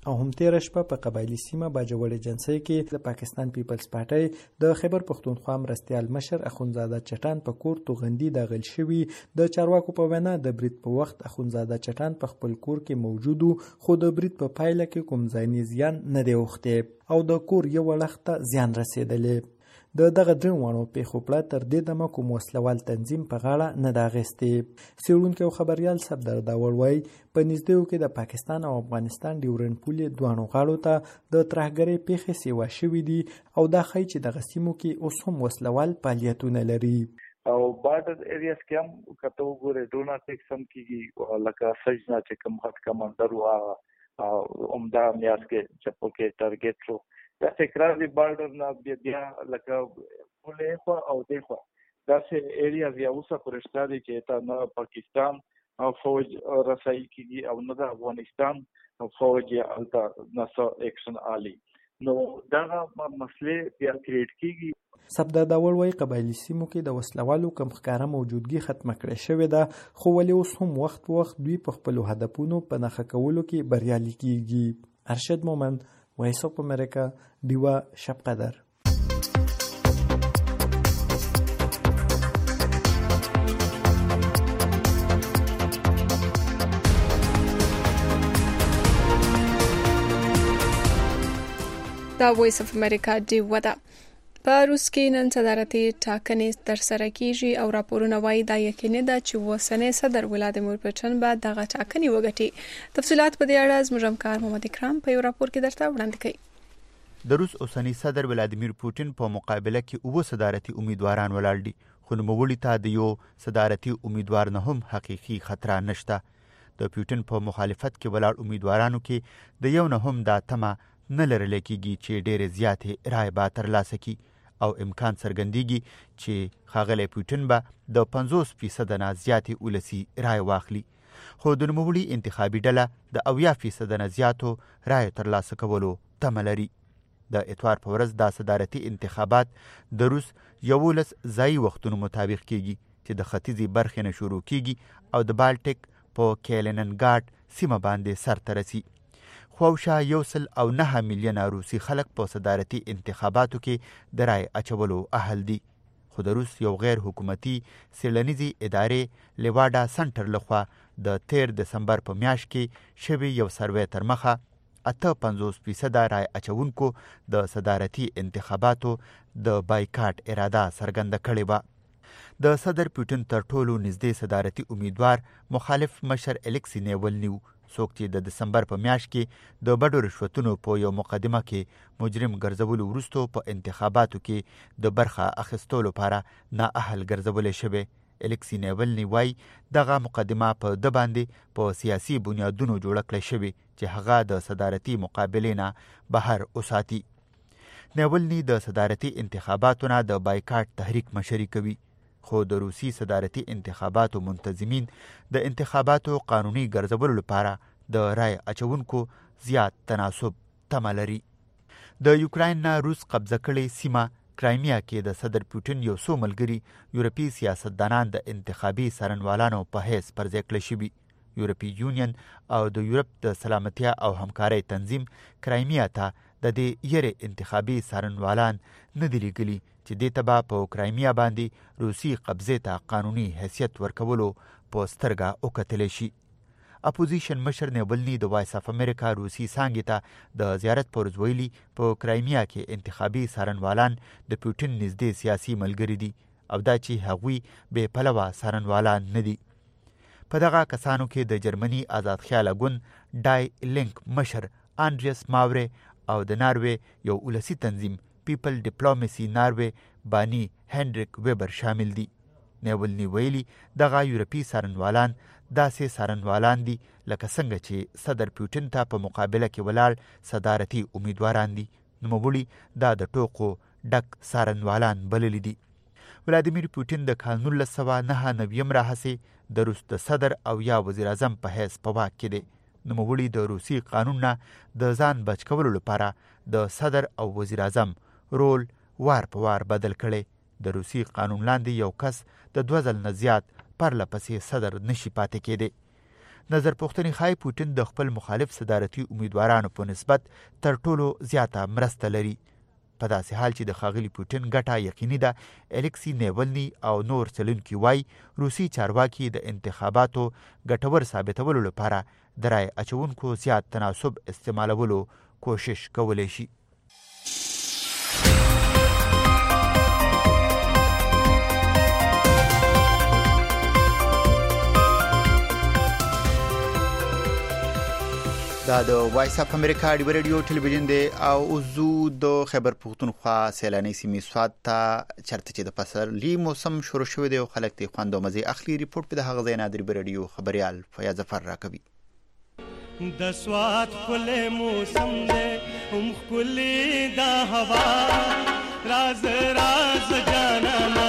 او هم تیر شپه په قبایلی سیمه باجوړ جنسي کې د پاکستان پیپلز پارټي د خیبر پښتونخوا مرستیال مشر اخونزاده چټان په کور توغندي داخل شوی د چارواکو په وینا د برید په وخت اخونزاده چټان په خپل کور کې موجود خو د برید په پایله کې کوم ځاني زیان نه دی اوخته او د کور یو وړخته زیان رسیدلې د دغه درنوانو په خپل تر دې دمه کوم وسلوال تنظیم په غاړه نه داغستې سیرونکو او خبريال صدر دا وړوي په نږدې کې د پاکستان او افغانستان ډیورن پولې دوانو غاړو ته د ترهګرۍ پیښې سیوا شوې دي او دا خی چې د غسیمو کې اوس هم وسلوال فعالیتونه لري او بارډر ایریاز کې هم کته وګوره ډوناټیک سم کیږي لکه سجنا چې کوم خط کمانډر وا او عمده میاس کې چې په کې ټارګټ شو دا تکرار دی بارډر نه بیا بیا لکه ولې خو او دی خو دا سه ایریاز یا اوسه پرشتہ دي چې تا نه پاکستان او فوج رسایي کیږي او نه د افغانستان او فوج یا التا نسو اکشن عالی نو دا مسلې بیا کریټ کیږي سبدا دا وړوي قبایلی سیمو کې د وسلوالو کم ښکارا موجودګي ختمه کړې شوې ده خو ولې اوس هم وخت وخت دوی په خپل هدفونو په نخښه کولو کې بریالي کیږي ارشد مومن وایس اف امریکا دیوا شب قدر دا وایس اف امریکا دیوا ده په روس کې نن صدارتي ټاکنې ترسره کیږي او راپورونه وايي دا یقیني ده چې وسنۍ صدر ولادیمیر پوتین به دغه ټاکنې وګټي تفصيلات په دې اړه زموږ همکار محمد اکرام په یو راپور کې درته وړاندې کوي د روس اوسنی صدر ولادیمیر پوتین په مقابله کې اوه صدارتي امیدواران ولاړ دي خو نوموړي ته د یو صدارتي امیدوار نه هم حقيقي خطر نشته د پوتین په مخالفت کې ولاړ امیدوارانو کې د یو نه هم دا تمه نه لرل کېږي چې ډېر زیاتې رای به ترلاسه کړي او امکان څرګندېږي چې ښاغلی پوتین به د پنځوس فیصد نه زیاتې ولسي رای واخلي خو د نوموړي انتخابي ډله د اویا فیصد نه زیاتو رایو ترلاسه کولو تمه لري د اتوار په ورځ دا صدارتي انتخابات د روس یولس ځایي وختونو مطابق کیږي چې د ختیځې برخې نه شروع کیږي او د بالټیک په کیلیننګراډ سیمه باندې سرته رسي خواوشا یو سل او نه میلیونه روسي خلک په صدارتي انتخاباتو کې د رای اچولو اهل دي خو د روس یو غیر حکومتي څېړنیزې ادارې لیواډا سنټر لخوا د تیر دسمبر په میاشت کې شوي یو سروې تر مخه اته پنځوس فیصده رای اچونکو د صدارتي انتخاباتو د بایکاټ اراده څرګنده کړې وه د صدر پوتین تر ټولو نږدې صدارتي امیدوار مخالف مشر الیکسی نیولني و څوک چې د دسمبر په میاشت کې د بډو رشوتونو په یو مقدمه کې مجرم ګرځولو وروسته په انتخاباتو کې د برخه اخیستلو لپاره نااهل ګرځولې شوې الیکسی نیولني وایي دغه مقدمه په د باندې په سیاسي بنیادونو جوړه کړې شوې چې هغه د صدارتي مقابلې نه بهر وساتي نیولني د صدارتي انتخاباتو نه د بایکاټ تحریک مشري کوي خو د روسي صدارتي انتخاباتو منتظمین د انتخاباتو قانوني ګرځولو لپاره د رای اچونکو زیات تناسب تمه لري د یوکراین نه روس قبضه کړې سیمه کرایمیا کې د صدر پوتین یو څو ملګري یورپي سیاستدانان د انتخابي څارنوالانو په حیث پرځای کړي شوي یورپي یونین او د یورپ د سلامتیا او همکارۍ تنظیم کرایمیا ته د دې یرې انتخابي څارنوالان نه دي لیږلي چې دې ته به په کرایمیا باندې روسي قبضې ته قانوني حیثیت ورکولو په سترګه وکتلی شي اپوزیشن مشر نیولني د وایس اف امریکا روسي څانګې ته د زیارت پر ورځ ویلي په کرایمیا کې انتخابي څارنوالان د پوتین نږدې سیاسي ملګري دي او دا چې هغوی بې پلوه څارنوالان نه دي په دغه کسانو کې د جرمني آزاد خیاله ګوند ډای لینک مشر آنډریس ماورې او د ناروې یو ولسي تنظیم پیپل ډیپلوماسي ناروې بانی هنډریک ویبر شامل دي نیولني ویلي دغه یورپي څارنوالان داسې څارنوالان دي لکه څنګه چې صدر پوتین ته په مقابله کې ولاړ صدارتي امیدواران دي نوموړي دا د ټوکو ډک څارنوالان بللي دي ولادیمیر پوتین د کال نولس سوه نهه نویم راهیسې د روس د صدر او یا وزیر اعظم په حیث په واک کې دی نوموړي د روسي قانون نه د ځان بچ کولو لپاره د صدر او وزیر اعظم رول وار په وار بدل کړي د روسي قانون لاندې یو کس د دوه ځل نه زیات پرله پسې صدر نشي پاتې کېدی نظر پوښتنې ښایي پوټین د خپل مخالف صدارتي امیدوارانو په نسبت تر ټولو زیاته مرسته لري. په داسې حال چې د ښاغلي پوټین ګټه یقیني ده، الکسی نیولني او نور څېړونکي وایي روسي چارواکي د انتخاباتو ګټور ثابتولو لپاره د رای اچونکو زیات تناسب استعمالولو کوشش کولی شي. دا د وایس اپ امریکا دی ریډیو ټلویزیون دی او زو د خیبر پختونخوا سیلانی سیمې سواد ته چرته چې د پسرلي موسم شروع شوی دی او خلک ته خوند او مزه اخلي. ریپورت په دغه ځای نادر ریډیو خبريال فیاض ظفر راکوي. د سواد کله موسم دی هم کله دا هوا راز راز جانانا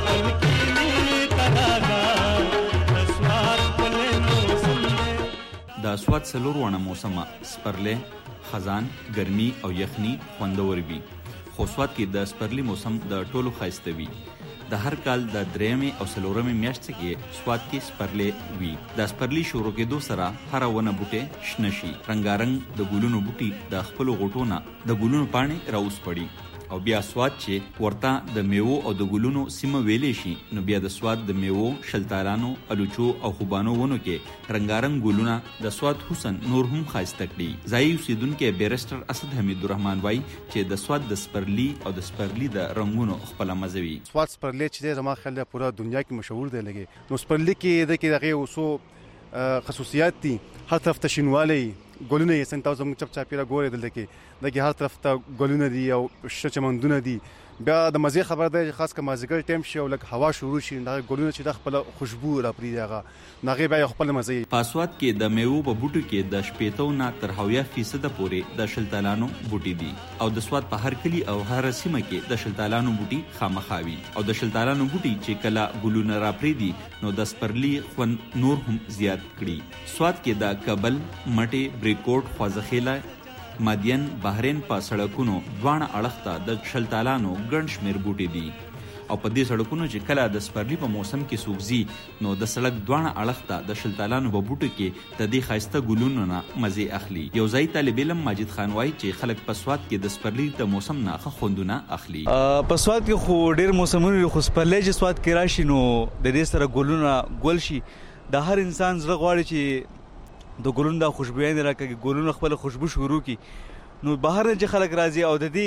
د سواد څلور ونه موسمه سپرلی، خزان، ګرمي او یخني خوندور وي. خو سواد کې د سپرلی موسم د ټولو ښایسته وي. د هر کال د درېیمې او څلورمې میاشتې کې سواد کې سپرلی وي. د سپرلی شروع کېدو سره هره ونه بوټی شنه شي. رنګارنګ د ګلونو بوټي د خپلو غوټو نه د ګلونو پاڼې راوسپړي او بیا سواد چې ورته د میوو او د ګلونو سیمه ویلې شي، نو بیا د سواد د میوو، شلتالانو، الوچو او خوبانو ونو کې رنګارنګ ګلونه د سواد حسن نور هم ښایسته کړي. ځایي اوسیدونکي بیرسټر اسد حمید الرحمن وایي چې د سواد د سپرلی او د سپرلی د رنګونو خپله مزه وي. سواد سپرلی چې دی زما خیال دی پوره دنیا کې مشهور دی. لګي نو سپرلی کې د کې دغه اوسو خصوصیات دي. هر طرف ته شینوالی، ګلونه یې څنګه تاسو موږ چپ چاپیره ګورې دلته کې دغه هر طرف ته ګلونه دي او شنه چمندونه دي. بیا د مزه خبر ده خاص که مازیګر ټایم شي او لکه هوا شروع شي، دا ګلونه چې د خپل خوشبو را پرې هغه نغې بیا خپل مزه. په سواد کې د میوو په بوټو کې د شپېتو نه تر هویا فیصد پورې د شلتالانو بوټي دي او د سواد په هر کلی او هر سیمه کې د شلتالانو بوټي خامخاوي او د شلتالانو بوټي چې کله ګلونه را پرې دي نو د سپرلی خوند نور هم زیات کړي. سواد کې د کابل، مټې، بریکوټ، خوازخیله، مادین، بحرین په سړکونو دواړه اړخ ته د شلتالانو ګڼ شمېر بوټي دي او په دې سړکونو چې کله د سپرلی په موسم کې څوک ځي نو د سړک دواړه اړخ ته د شلتالانو په بوټو کې د دې ښایسته ګلونو نه مزې اخلي. یو ځایي طالب علم ماجد خان وایي چې خلک په سواد کې د سپرلی د موسم نه ښه خوندونه اخلي. په سواد کې خو ډېر موسمونه دي، خو سپرلی چې سواد کې راشي نو د دې سره ګلونه ګل شي. د هر انسان زړه غواړي چې د ګلونو د خوشبویانې راکړي، ګلونه خپل خوشبو شروع کی. نو بهر نه چې خلک راځي او د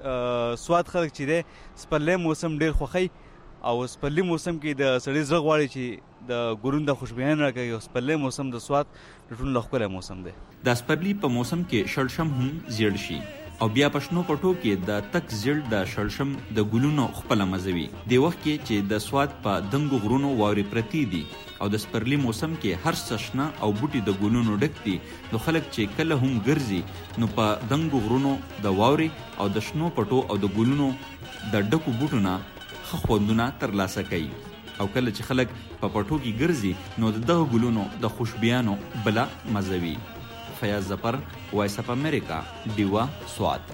دې سواد خلک چې دی سپرلی موسم ډېر خوښوي او سپرلی موسم کې د سړي زړه غواړي چې د ګلونو د خوشبویانې راکړي او سپرلی موسم د سواد د ټولو نه ښکلی موسم دی. د سپرلی په موسم کې شړشم هم زیړ شي او بیا په شنو پټو کې د تک زیړ د شړشم د ګلونو خپله مزه وي. د وخت کې چې د سواد په دنګو غرونو واورې پرتې دي او د سپرلی موسم کې هر څه شنه او بوټي د ګلونو ډک دي، نو خلک چې کله هم ګرځي نو په دنګو غرونو د واورې او د شنو پټو او د ګلونو د ډکو بوټو نه ښه خوندونه ترلاسه کوي. او کله چې خلک په پټو کې ګرځي نو د دغه ګلونو د خوشبیانو بله مزه وي. فیاض ظفر، وایس اپ امریکا، ډیوا، سواد.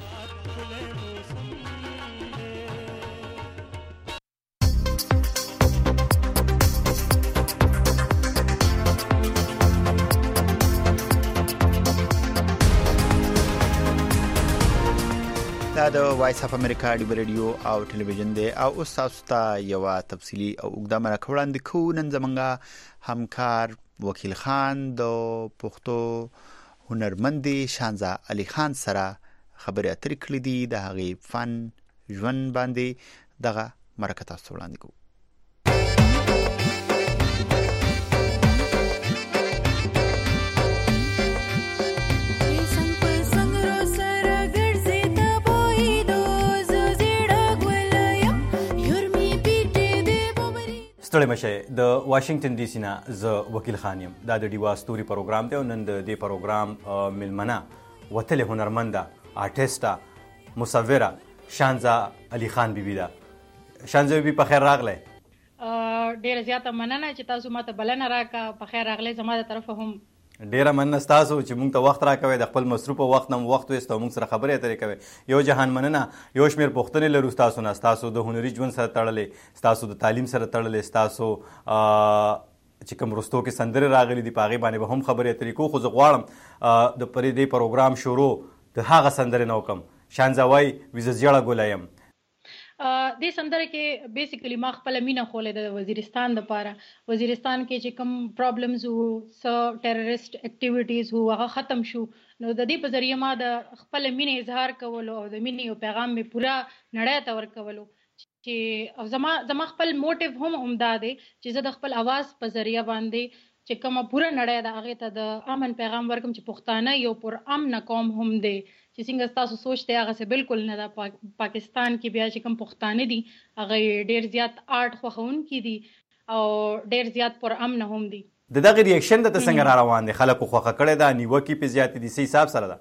دا د وایس اپ امریکا دی ریډیو او ټلویزیون دی او اوس تاسو ته یو تفصیلی او اوږده مرکه وړاندې کوو. نن زمونږ همکار وکیل خان د پښتو هنرمند شانزا علي خان سره خبرې اترې کړې دي. د هغې فن ژوند باندې دغه مرکه تاسو وړاندې کوو. ستړی مشه د واشنگټن ډي سي نه زه وکیل خان یم. دا د ډیوا ستوري پروګرام دی او نن د دې پروګرام میلمنه وتلې هنرمنده آرټسټه مصوره شانزا علي خان بیبي ده. شانزا بیبي په خیر راغلی. ډېره زیاته مننه چې تاسو ماته بلنه راکړه. په خیر راغلی زما د طرفه هم ډیره مننه ستاسو چې موږ ته وخت راکوئ، د خپل مصروفه وخت نه وخت ویست او موږ سره خبرې اترې کوئ. یو جهان مننه. یو شمېر پوښتنې لرو ستاسو نه، ستاسو د هنري ژوند سره تړلې، ستاسو د تعلیم سره تړلې، ستاسو چې کوم رستو کې سندرې راغلي دي په هغې باندې به هم خبرې اترې کوو. خو زه غواړم د پرې دې پروګرام شروع د هغه سندرې نه وکړم. شانزه وایي ویزه زیړه ګوله یم. دې سندره کې بیسیکلی ما خپله مینه خولی د وزیرستان دپاره. وزیرستان کې چې کوم پرابلمز وو، څه ټیرریسټ اکټیویټیز وو، هغه ختم شو. نو د دې په ذریعه ما د خپله مینې اظهار کولو او د مینې یو پیغام مې پوره نړۍ ته ورکولو چې او زما زما خپل موټیو هم همدا دی چې زه د خپل اواز په ذریعه باندې چې کومه پوره نړۍ ده هغې ته د امن پیغام ورکړم چې پښتانه یو پر امنه قوم هم دی چې څنګه ستاسو سوچ دی هغسې بالکل نه ده. پاکستان کې بیا چې کوم پښتانه دي هغه ډېر زیات آرټ خوښونکي دي او ډېر زیات پر امنه هم دي. د دغې ریاکشن درته څنګه را روان دی؟ خلکو خوښه کړې ده؟ نیوکې پې زیاتې دي؟ څه حساب سره ده؟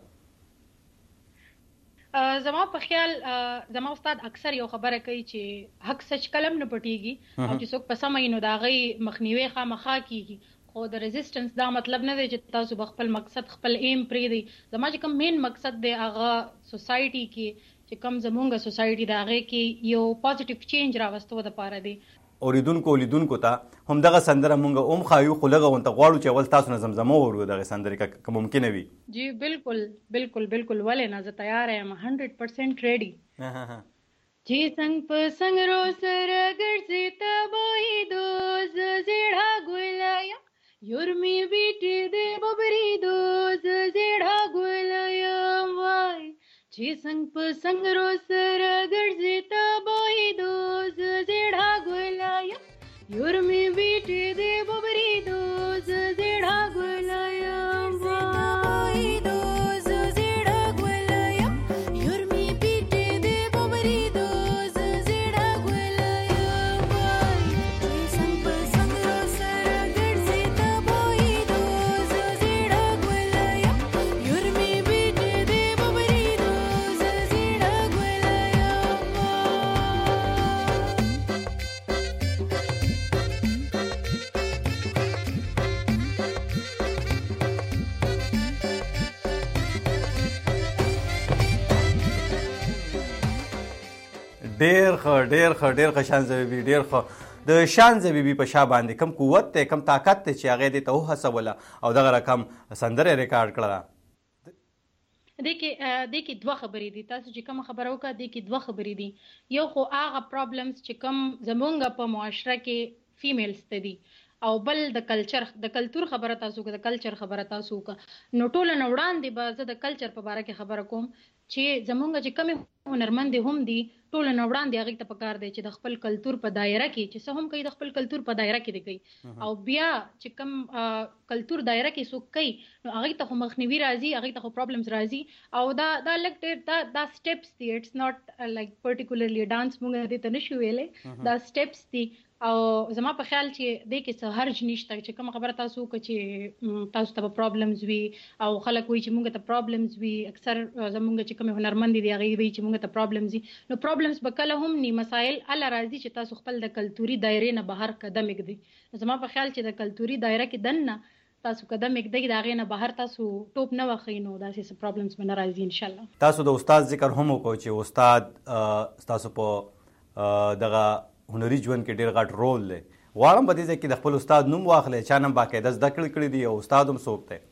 زما په خیال زما استاد اکثر یو خبره کوي چې حق سچ کلم نه پټیږي او چې څوک په سمه وي نو د هغې مخنیوی خامخا کیږي. خو د ریزسټنس دا مطلب نه دی چې تاسو به خپل مقصد خپل ایم پرېږدئ. زما چې کوم مین مقصد دی هغه سوسایټي کې چې کوم زمونږ سوسایټي د هغې کې یو پازیټیو چینج راوستو دپاره دی. اوریدونکو لیدونکو ته همدغه سندره مونږ هم ښایو، خو لږه غونته غواړو چې اول تاسو نه زمزمه وورو دغې سندرې که ممکنه وي. جی بالکل بالکل بالکل ولې نه، زه تیاره یم هنډرډ پرسنټ ریډي. چې څنګ په څنګ رو سره ګرځې تباهي دوز زیړه ګوله یم یورمي بیټې د ببري دوز زیړه ګوله یم وای چې څنګ په څنګ رو سره ګرځې تباهي دوز زیړه ګوله یم یورمي بیټې د ببري دوز زیړه ګوله یم وای دوز زیړه ګوله یم یورمي بیټې د ببري دوز زیړه ګوله یم وای چې څنګ په څنګ رو سره ګرځې تباهي دوز زیړه ګوله یم یورمي بیټې د ببري دوز زیړه ګوله یم وای. ډېر ښه ډېر ښه ډېر ښه شانزه بیبي ډېر ښه. د شانزه بیبي په شا باندې کم قوت دی، کم طاقت دی چې هغې دې ته وهڅوله او دغه رقم سندره ریکارډ کړله؟ دې کې دې کې دوه خبرې دي. تاسو چې کومه خبره وکړه دې کې دوه خبرې دي. یو خو هغه پرابلمز چې کوم زمونږ په معاشره کې فیمیلز ته دي او بل د کلچر د کلتور خبره تاسو وکړه، د کلچر خبره تاسو وکړه. نو ټوله نه وړاندې به زه د کلچر په باره کې خبره کوم چې زمونږ چې کمې هنرمندې هم دي ټوله نه وړاندې هغې ته پکار دی چې د خپل کلتور په دایره کې چې څه هم کوي د خپل کلتور په دایره کې دی کوي او بیا چې کوم کلتور دایره کې څوک کوي نو هغې ته خو مخنیوي راځي، هغې ته خو پرابلمز راځي او دا دا لږ ډېر دا دا سټیپس دي. اټس ناٹ لایک پرټیکولرلی ډانس مونږ دې ته نشو ویلی، دا سټیپس دي او زما په خیال چې دې کې څه حرج نشته چې کومه خبره تاسو وکړه چې تاسو ته به پرابلمز وي او خلک وایي چې مونږ ته پرابلمز وي. اکثر زمونږ چې کومې هنرمندې دي هغې وایي چې مونږ ته پرابلمز وي. نو پرابلمز به کله هم ني، مسایل هله راځي چې تاسو خپل د کلتوري دایرې نه بهر قدم ایږدئ. زما په خیال چې د کلتوري دایره کې دننه تاسو قدم ایږدئ، د هغې نه بهر تاسو ټوپ نه وخئ نو داسې څه پرابلمز به نه راځي انشاءالله. تاسو د استاد ذکر هم وکړو چې استاد تاسو په دغه هنري ژوند کې ډېر غټ رول دی. غواړم په دې ځای کې د خپل استاد نوم واخلئ، چا نه باقاعده زده کړې کړي دي او استاد هم څوک دی؟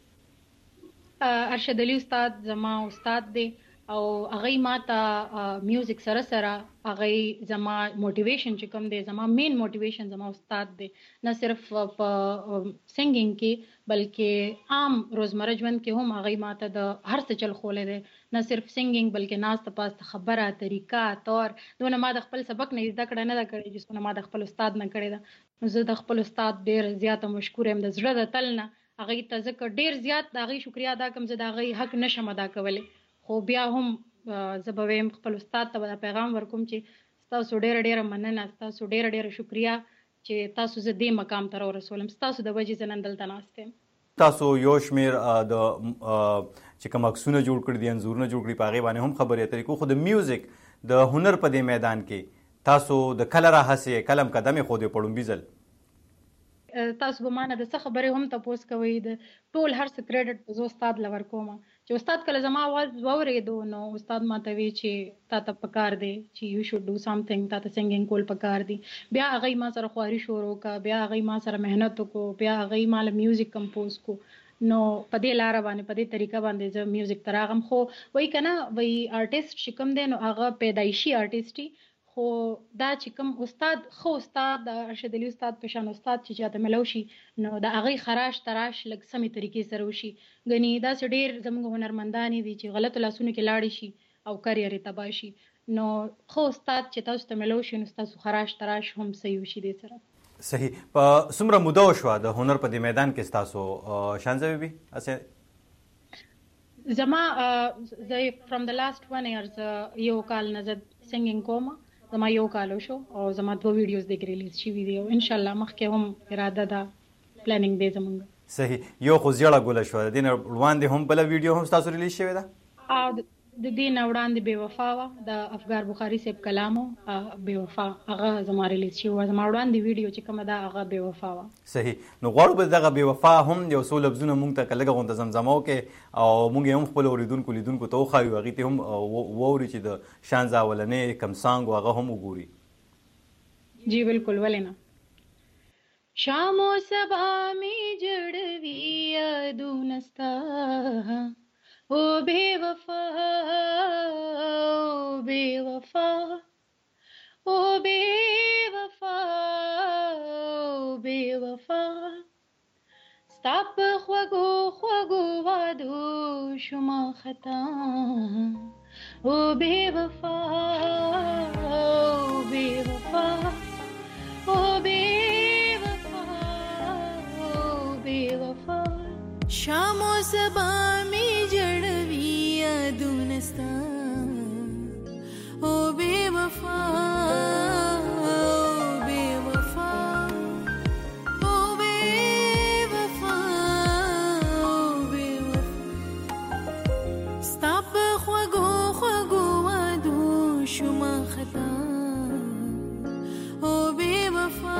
ارشد علي استاد زما استاد دی او هغې ما ته میوزک سره سره هغې زما موټیویشن چې کوم دی زما مین موټیویشن زما استاد دی، نه صرف په سنګینګ کې بلکې عام روزمره ژوند کې هم هغې ما ته د هر څه چل ښولی دی، نه صرف سنګینګ بلکې ناسته پاسته خبره طریقه طور دونه ما د خپل سبق نه زده کړه نه ده کړې چې څونه ما د خپل استاد نه کړې ده. نو زه د خپل استاد ډېر زیاته مشکور یم د زړه د تل نه. هغې ته ځکه ډېر زیات د هغې شکریا ادا کوم، زه د هغې حق نشم ادا کولی، خو بیا هم زه به ویم خپل استاد ته به دا پیغام ورکوم چې ستاسو ډېره ډېره مننه، ستاسو ډېره ډېره شکریا چې تاسو زه دې مقام ته راورسولم، ستاسو د وجې زه نن دلته ناست یم. تاسو یو شمېر د چې کوم عکسونه جوړ کړي دي، انځورونه جوړ کړي، په هغې باندې هم خبرې اترې کوو. خو د میوزک د هنر په دې میدان کې تاسو د کله راهسې کلم قدم یې ښودې په ړومبي ځل؟ تاسو به مانه د څه خبرې هم تاسو کوي د ټول هر څه کریډټ په زو استاد لور کوم چې استاد کله زما आवाज وورېدو نو استاد ماته وی چې تا ته پکار دی چې یو شود ډو سمثینګ تا ته سنگینګ کول پکار دی بیا هغه ما سره خواري شروع کا بیا هغه ما سره مهنت وکړو بیا هغه مال میوزیک کمپوز کو نو په دې لار باندې په دې طریقه باندې زه میوزیک تراغم خو وای کنه وای آرټیست شکم دی نو هغه پیدایشي آرټیسټي خو دا چې کوم استاد خو استاد د ارشد علي استاد پېشان استاد چې چاته ملوشي نو د هغه خراش تراش لږ سمې طریقې سره وشي غني دا ډېر زموږ هنرمندانی دي چې غلط لاسونو کې لاړ شي او کرییر تباه شي نو خو استاد چې تاسو ته ملوشي نو تاسو خراش تراش هم صحیح وشي دې سره صحیح. په څومره موده وشوه د هنر په دې میدان کې تاسو شانزه بي اسه زما زه فرام د لاست ون ایئرز یو کال نه زه سنگینګ کوم زما یو کال شو او زما دوه ویډیوز د ریلیز شوي دي او ان شاء الله مخکې هم اراده ده پلانینګ دی زمونږ. صحیح. یو خو زیړه ګوله شو د دې وړاندې هم بل ویډیو هم تاسو ریلیز شوی ده او د دې نه وړاندې بې وفا وه د افګار بخاري صاحب کلامو بې وفا هغه زما ریلیز شوی وه زما وړاندې ویډیو چې کومه ده هغه بې وفا وه. صحیح. نو غواړو به دغه بې وفا هم یو څو لفظونه موږ ته که لږه غونډه زمزمه وکړې او موږ یې هم خپلو اورېدونکو لیدونکو ته وښایو هغې ته هم واوري چې د شانزه اولنۍ کم سانګ و هغه هم وګوري. جی بالکل ولې نه. شام و صبا می جړوي یادونه ستا او بے وفا او بے وفا او بے وفا او بے وفا ستا په خوږو خوږو وادو شومه خطا او بے وفا او بے وفا او بے وفا او بے وفا شام و صبا می جړوي یادونه ستا او بے وفا او بے وفا او بے وفا او بے وفا ستا په خوږو خوږو وادو شومه خطا او بے وفا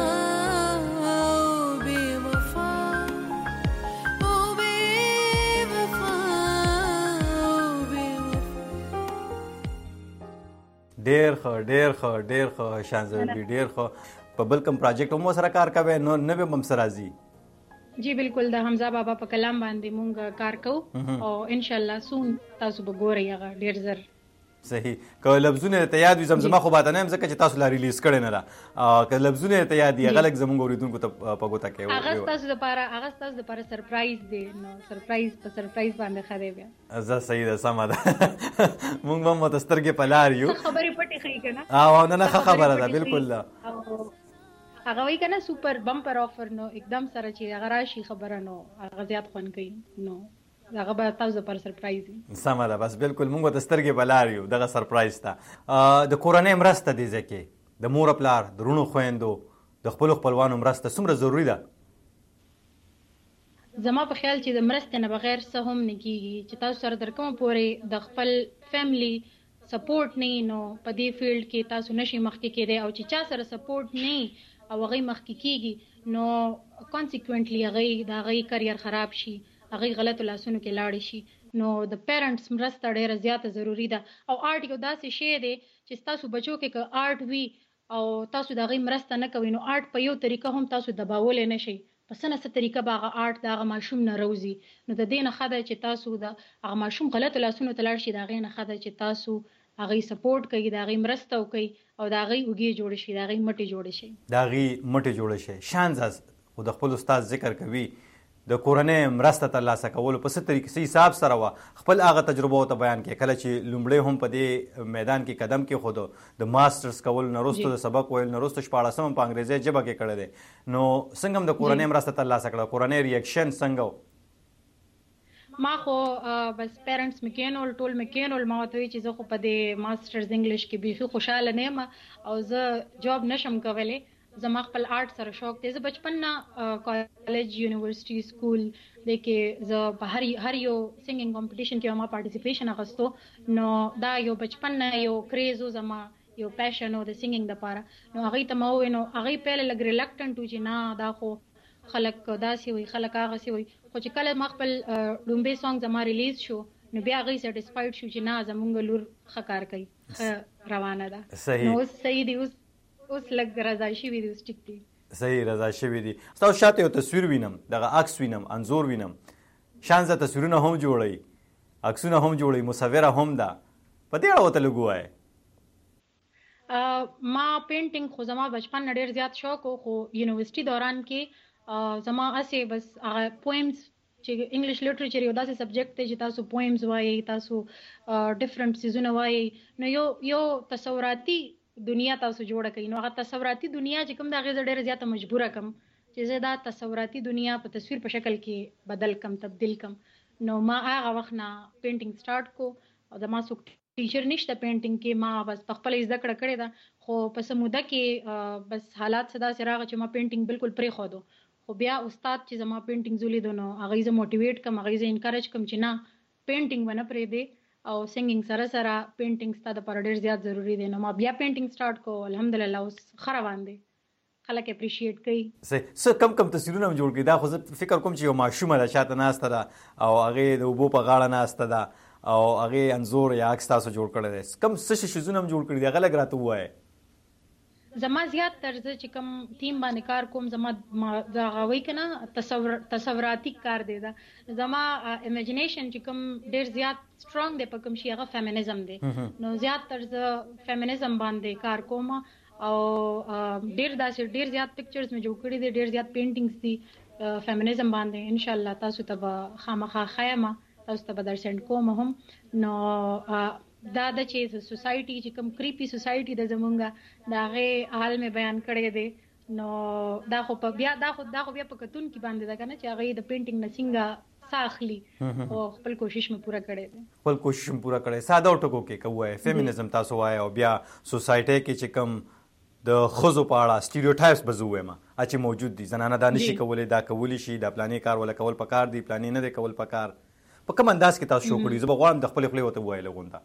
ډېر ښه ډېر ښه ډېر ښه شانزه بي ډېر ښه. په بل کوم پروجیکټ هم سره کار کوئ نو نوې هم سره راځي؟ جی بالکل د حمزه بابا په کلام باندې مونږ کار کوو او ان شاء الله سون تاسو به ګورئ هغه ډېر زر. صحیح. که لفظونه ته یاد وي زمزمه خو باته نه یم ځکه چې تاسو لا ریلیز کړی نه ده که لفظونه ته یاد وي هغه لږ زموږ اورېدونکو ته په ګوته کوي. هغه ستاسو دپاره هغه ستاسو دپاره سرپرایز دی نو سرپرایز په سرپرایز باندې ښه دی بیا. زه صحیح ده سمه ده موږ هم ورته سترګې په لار یو خبرې پټې ښیي که نه او نه نه ښه خبره ده بالکل ده. هغه وایي که نه سوپر بمپر آفر نو اقدام سره چې هغه راشي خبره نو هغه زیات خوند کوي نو هغه به تاسو لپاره سرپرایز وي. سمه ده بس بالکل موږ ورته سترګې په لار یو دغه سرپرایز ته. د کورنۍ مرسته دې ځای کې د مور پلار د رونو خویندو د خپلو خپلوانو مرسته څومره ضروري ده؟ زما په خیال چې د مرستې نه بغیر څه هم نه کېږي چې تاسو سره تر کومه پورې د خپل فیملی سپورټ نه نو په دې فیلډ کې تاسو نشئ مخکې کېدی او چې چا سره سپورټ نه او هغوی مخکې کېږي نو کانسیکوینټلی هغوی د هغوی کریر خراب شي هغه غلطو لاسونو کې لاړ شي نو د پیرنټس مرسته ډیره زیاته ضروری ده او آرټ یو داسې شی دی چې تاسو بچو کې که آرټ وي او تاسو د هغې مرسته نه کوئ نو آرټ په یو طریقه هم تاسو دباولی نه شئ په څه نه څه طریقه به هغه آرټ د هغه ماشوم نه روزي نو د دې نه ښه ده چې تاسو د هغه ماشوم غلطو لاسونو ته لاړ شي د هغې نه ښه ده چې تاسو هغې سپورټ کوي د هغې مرسته وکوئ او د هغې اوږې جوړې شي د هغې مټې جوړې شي د هغې مټې جوړې شي. شانزه خو د خپل استاد ذکر کوي د کورنۍ مرسته ترلاسه کولو په څه طریقې څه حساب سره وه خپل هغه تجربه ورته بیان کړي کله چې لومړی هم په دې میدان کې قدم کېښودو د ماسټرز کولو نه وروسته د سبق ویل نه وروسته شپاړسم هم په انګریزۍ ژبه کې کړی دی نو څنګه هم د کورنۍ مرسته ترلاسه کړه کورنۍ ریاکشن څنګه و؟ ما خو بس پیرنټس مې کېنول ټول مې کېنول ما ورته وایي چې زه خو په دې ماسټرز انګلیش کې بیخي خوشحاله نه یم او زه جاب نشم کولی زما خپل آرټ سره شوق دی زه بچپن نه کالج یونیورسټي سکول دی کې زه په هر هر یو سنګینګ کمپټیشن کې ما پارټیسیپیشن اخیستو نو دا یو بچپن نه یو کریز و زما یو پیشن او د سینګینګ د پاره نو هغه ته مو نو هغه په لګ ریلکټنټ و چې نه دا خو خلک داسې وي خلک هغه سي وي خو چې کله ما خپل ډومبه سونګ زما ریلیز شو نو بیا هغه سټیسفاید شو چې نه زمونږ لور خکار کوي روانه ده نو صحیح دی اوس اوس لګ رضا شي وی دی اوس ټیک دی صحیح رضا شوی دی تاسو شاته یو تصویر وینم دغه عکس وینم انزور وینم شانزه تصویرونه هم جوړي عکسونه هم جوړي مصوره هم ده په دې اړه وته لګوای ما پینټینګ خو زما بچپن ډیر زیات شوق خو یونیورسيټي دوران کې زما اسه بس پوئمز چې انګلیش لټریچر یو داسې سبجیکټ دی چې تاسو پوئمز وایي تاسو ډیفرنٹ سیزونه وایي نو یو یو تصوراتي دنیا تاسو جوړه کړئ نو هغه تصوراتي دنیا چې کوم دا غیر ډیره زیاته مجبوره کم چې زه دا تصوراتي دنیا په تصویر په شکل کې بدل کم تبدیل کم نو ما هغه وخت نه پینټینګ سٹارټ کو او د ما څوک ټیچر نشته پینټینګ کې ما بس په خپل زده کړه کړې ده خو په سموده کې بس حالات صدا سره چې ما پینټینګ بالکل پرې خو دو خو بیا استاد چې زما پینټینګ زولې دونو هغه زه موټیویټ کم هغه زه انکریج کم چې نه پینټینګ ونه پرې دی او سنگینګ سره سره پینټینګ ستاسو لپاره ډیر زیات ضروری دی نو ما بیا پینټینګ سٹارټ کو الحمدلله اوس خروان دی خلک اپریشیټ کوي څه کم کم تصویرونه جوړ کړي دا خو فکر کوم چې یو ماشومه ده شاته ناسته ده او هغه د وبو په غاړه ناسته ده او هغه انزور یا عکس تاسو جوړ کړی دی کم څه شیزونه جوړ کړي دی هغه لګ راته وایي زما زیات طرز چې کوم تیم باندې کار کوم زما دا غوي کنه تصور تصوراتي کار دی دا زما امیجینیشن چې کوم ډیر زیات سترونګ دی په کوم شي هغه فیمینیزم دی نو زیات طرز فیمینیزم باندې کار کوم او ډیر داسې ډیر زیات پکچرز مې جوړ کړي دي ډیر زیات پینټینګز دي فیمینیزم باندې ان شاء الله تاسو ته خامخا خیمه تاسو ته در سند کوم هم نو دا د چې سوسایټي چې کوم کریپی سوسایټي د زمونږه دا غي حال مې بیان کړی دی نو دا خو په بیا دا خو دا خو بیا په کتون کې باندې دا کنه چې هغه د پینټینګ نسنګا ساخلی او خپل کوشش مې پورا کړی دی خپل کوشش مې پورا کړی ساده ټکو کې کوه فیمینیزم تاسو وایي او بیا سوسایټي کې چې کوم د خزو په اړه سټیریوټایپس بزوي ما اچي موجود دي زنانه دا نشي کولای دا کولی شي دا پلانې کار ولا کول پکار دي پلانې نه دی کول پکار په کوم انداز کې تاسو شو کړی زه به غواړم د خپل خپل وته وایي لغوندا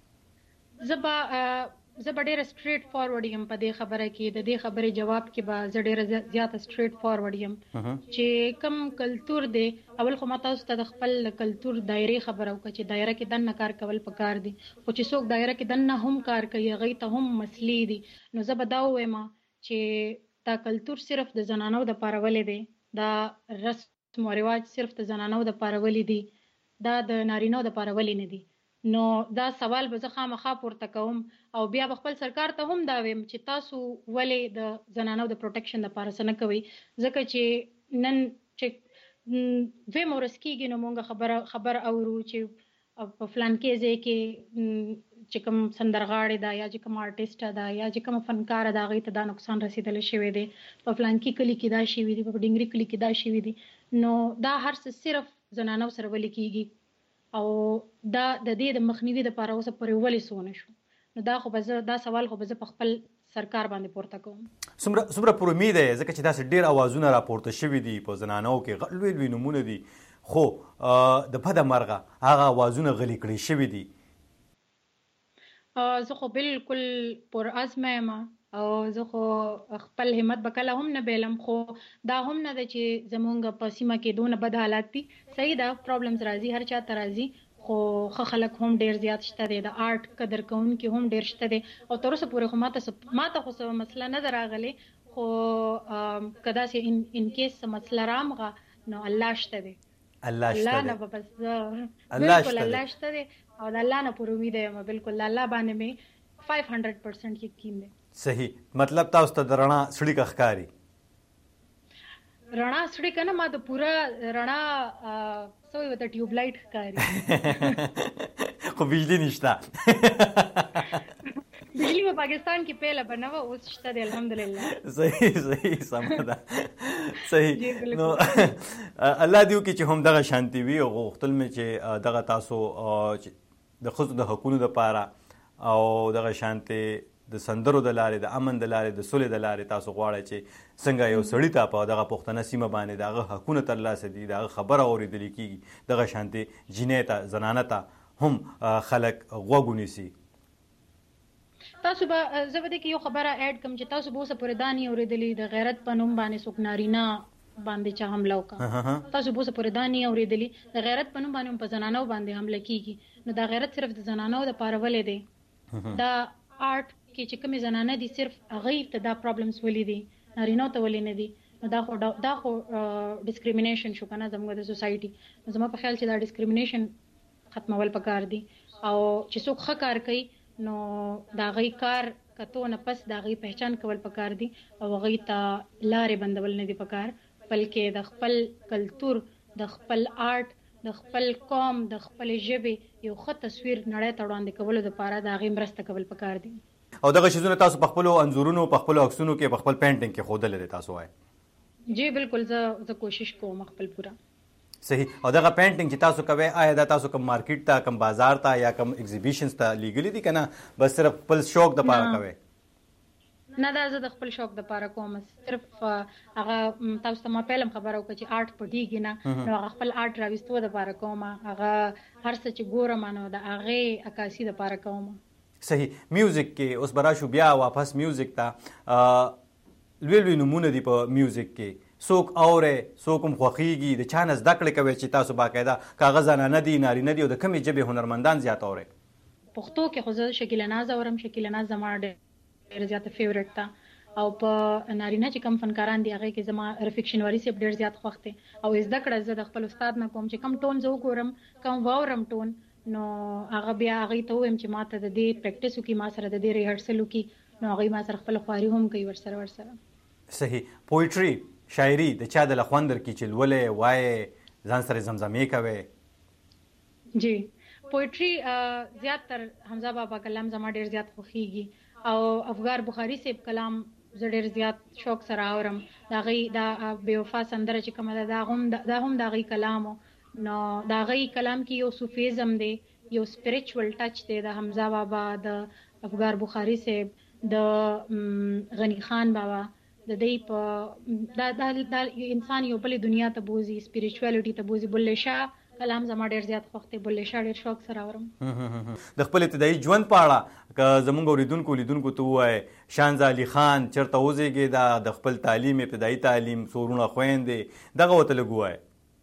زبا زبا ډېر سټریټ فارورډ یم په دې خبره کې د دې خبرې جواب کې به زه ډېر زیات سټریټ فارورډ یم چې کم کلچر دی اول خو ما تاسو ته د خپل کلچر دایره خبره وکړه چې دایره کې دنه کار کول پکار دي خو چې څوک دایره کې دنه هم کار کوي هغه ته هم مسلې دي نو زه به دا وایم چې دا کلچر صرف د زنانو د پارولې دی دا رسم او رواج صرف د زنانو د پارولې دی دا د نارینو د پارولې نه دی نو دا سوال به زه خامخا پورته کوم او بیا خپل سرکار ته هم دا ویم چې تاسو ولې د زنانو د پروټیکشن لپاره څه نه کوي ځکه چې نن چې وې مورس کېږي نو مونږ خبر خبر اورو چې په فلان کې ځای کې چې کوم سندرغاړی دا یا چې کوم آرټیسټ دا یا چې کوم فنکار دا غي ته دا نقصان رسیدل شوی دی په فلان کې کلی کې دا شوی دی په ډنګري کلی کې دا شوی دی نو دا هر څه صرف زنانو سره ولې کېږي او دا د دې د مخنیوي لپاره اوس پرې ولې سونه شو نو دا خو به دا سوال خو به په خپل سرکار باندې پورته کوم څومره څومره پر امید ده ځکه چې تاسو ډیر اوازونه راپورته شوي دي په زنانو کې غلوي لوي نمونه دي خو د بده مرغه هغه اوازونه غلي کړي شوي دي زه خو بالکل پر ازمه ما او زه خو خپل همت بکله هم نه بیلم خو دا هم نه ده چې زمونږ په سیمه کې دونه بد حالات دي صحیح ده پرابلمز راځي هر چا ته راځي خو خلک هم ډیر زیات شته دي د آرټ قدر کوونکي هم ډیر شته دي او تر اوسه پورې خو ماته ماته خو څه مسله نه راغلي خو کدا سي ان ان کیس مسله رامغه نو الله شته دي الله شته الله نه بس بالکل الله شته دي او د الله نه پر امید یم بالکل الله باندې مې five hundred percent یقین دی صحیح مطلب تاسو ته رڼا سړی کا ښکاری رڼا سړی کنه ما ته پورا رڼا سوې وته ټیوب لایټ ښکاری خو بجلی نشته بجلی په پاکستان کې پهله بنوه اوس شته دی الحمدلله صحیح صحیح سمدا صحیح نو الله دیو کې چې هم دغه شانتي وي او غوښتل مې چې دغه تاسو د خود د حقوقو لپاره او دغه شانتي د سندرو د لارې د امن د لارې د سولې د لارې تاسو غواړئ چې څنګه یو سړی ته په دغه پښتنه سیمه باندې دغه حقونه ترلاسه دي دغه خبره اورېدل کېږي دغه شانتي جنې ته زنانه ته هم خلک غوږ ونیسي تاسو به زه به کې یو خبره اډ کوم چې تاسو به اوسه پورې دانی اورېدلې د غیرت په نوم باندې څوک نارینه باندې چا حمله وکړه تاسو به اوسه پورې دانی اورېدلې د غیرت په نوم باندې په زنانو باندې حمله کیږي نو دا غیرت صرف د زنانو د پاره ولې دی دا آرټ کې چې کومې زنانه دي صرف هغه ته دا پرابلمز ولې دي نارینه ته ولې نه دي نو دا خو دا خو ډیسکریمینیشن شو کنه زموږ د سوسایټي زما په خیال چې دا ډیسکریمینیشن ختمول پکار دي او چې څوک ښه کار کوي نو دا غي کار کته نه پس دا غي پہچان کول پکار دي او غي ته لارې بندول نه دي پکار بلکې د خپل کلچر د خپل آرټ د خپل قوم د خپل ژبې یو ښه تصویر نړۍ ته وړاندې کولو لپاره دا غي مرسته کول پکار دي او دغه شیزونه تاسو په خپل انزورونو په خپل عکسونو کې په خپل پینټینګ کې خودل دي تاسو وای جی بالکل زه زه کوشش کوم خپل پورا صحیح او دغه پینټینګ چې تاسو کوي آیا دا تاسو کوم مارکیټ ته کوم بازار ته یا کوم ایگزیبیشنز ته لیګلی دي کنه بس صرف خپل شوق د پاره کوي نه دا زه د خپل شوق د پاره کوم صرف هغه تاسو ته ما پهلم خبرو کوم چې آرټ پټیږي نه نو هغه خپل آرټ راوستو د پاره کوم هغه هر څه چې ګورم نو د هغه عکاسي د پاره کوم صحیح میوزیک کې اوس براشو بیا واپس میوزیک ته لوی لوی نمونه دي په میوزیک کې څوک اوره څوک هم خوښیږي د چا نه زده کړې کوي چې تاسو باقاعده کاغذ نه دي نارینه دي او د کمې ژبې هنرمندان زیات اوره پښتو کې خو زه شکیله ناز اورم شکیله ناز زما ډېر زیات فیورټ ده او په نارینه چې کم فنکاران دي هغه کې زما رفیق شینواری صاحب ډېر زیات خوښ دي او زده کړه زه د خپل استاد نه کوم چې کم ټون زه وګورم کم واورم ټون نو هغه بیا هغه ته ویم چې ماته د دې پریکټیس وکي ما سره د دې ریهرسل وکي نو هغه ما سره خپل خواري هم کوي ورسره ورسره صحیح پوئټري شاعري د چا د لخوندر کې چې ولې وای ځان سره زمزمې کوي جی پوئټري زیات تر حمزه بابا کلام زما ډیر زیات خوښیږي او افغار بخاری صاحب کلام زه ډیر زیات شوق سره اورم دا غي دا بے وفا سندره چې کومه دا هم دا هم دا غي کلام نو دا غي کلام کې یو صوفیزم دی یو سپیریچوال ټچ دی د حمزه بابا د افغار بخاری صاحب د غنی خان بابا د دې په دا د انسان یو بل دنیا ته بوزي سپیریچوالټي ته بوزي بلې شاه کلام زما ډیر زیات خوښ دی بلې شاه ډیر شوق سره اورم د خپل ابتدایي ژوند په اړه که زمونږ اوریدونکو لیدونکو ته وای شانزه علي خان چرته وزیږي د خپل تعلیم ابتدایي تعلیم سورونه خويندې دغه وته لګوای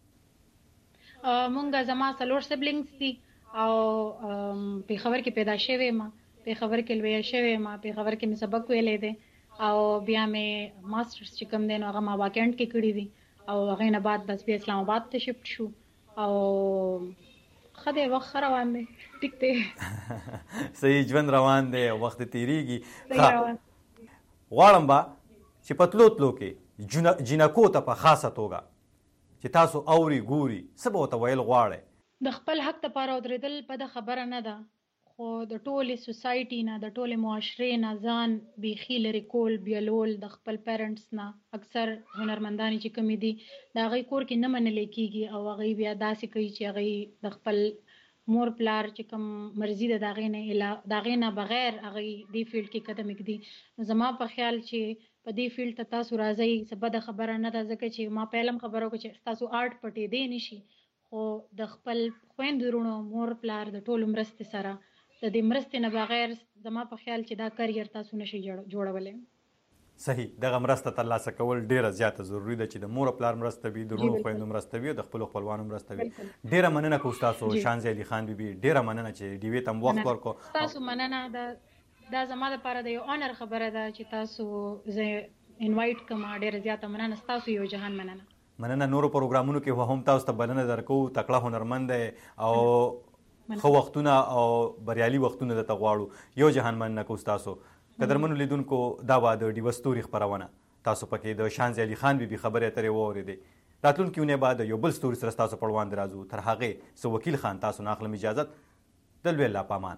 مونږه زما څلور سبلینګز دي او په خبر کې پیدا شوه ما په خبر کې لوي شوه ما په خبر کې مې سبق ویلې دي او بیا مې ماسترز چې کوم دین هغه ما واکینټ کې کړی دي او هغه نه بعد بس بیا اسلام آباد ته شفت شو او خدای وخت روان دی ټیک دی صحیح ژوند روان دی وخت تیریږي غواړم با چې پتلو تلو کې جنکو ته په خاصه توګه چې تاسو اوري ګوري سبا ته ویل غواړي د خپل حق لپاره درېدل په د خبره نه ده خو د ټولې سوسایټي نه د ټولې معاشرې نه ځان بیخي لري کول بیلول د خپل پیرنټس نه اکثر هنرمندان چې کمی دي د هغې کور کې نه منلی کېږي او هغې بیا داسې کوي چې هغې د خپل مور پلار چې کوم مرضي ده د هغې نه د هغې نه بغیر هغې دې فیلډ کې قدم ږدي نو زما په خیال چې په دې فیلډ ته تاسو راځئ څه بده خبره نه ده ځکه چې ما پهلم خبره وکړه چې تاسو آرټ پټېدی نه شي خو د خپل خویندو وروڼو مور پلار د ټولو مرستې سره د دې مرستې نه بغیر زما په خیال چې دا کریر تاسو نشئ جوړولی صحیح دغه مرسته ترلاسه کول ډیره زیاته ضروری ده چې د مور پلار مرسته وي د وروڼو خویندو مرسته وي او د خپلو خپلوانو مرسته وي ډیره مننه کوم ستاسو شانزه علي خان بیبي ډیره مننه چې ډیوې ته مو وخت ورکړو تاسو مننه د دا زما لپاره د یو آنر خبره ده چې تاسو زه انوایټ کوم ډیره زیاته مننه تاسو یو جهان مننه مننه نورو پروګرامونو کې هم تاسو ته بلنه درکو تکړه هنرمند او خو وختونه او بریالي وختونه د تغواړو یو جهان مننه کو تاسو قدرمنو لیدونکو دا و د ډیو ستوري خبرونه تاسو پکې د شانزه علي خان بیبي خبره اترې وورېدې راتلونکي ونه بعد یو بل ستوري سره تاسو پړوان درازو تر هغه سو وکیل خان تاسو نه اخلم اجازه د لوی الله پامان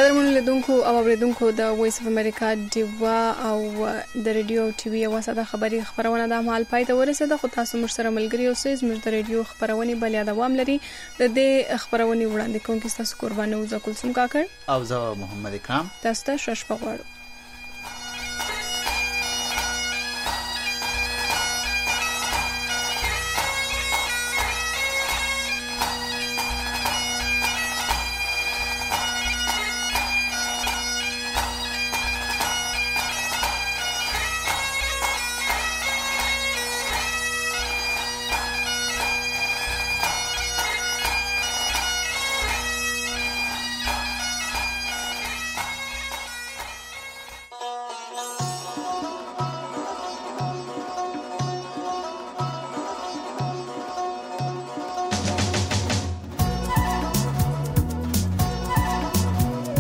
قدرمن لیدونکو او اوریدونکو د وایس اف امریکا دیوا او د ریډیو ټي وي او ساده خبري خبرونه د مال پای ته ورسېده. خو تاسو مر سره ملګری اوسئ. زموږ د ریډیو خبرونه بل یا دوام لري. د دې خبرونه وړاندې کوم کې تاسو قربانو زکل سم کاکړ او زه محمد اکرام تاسو ته شش پغواړو.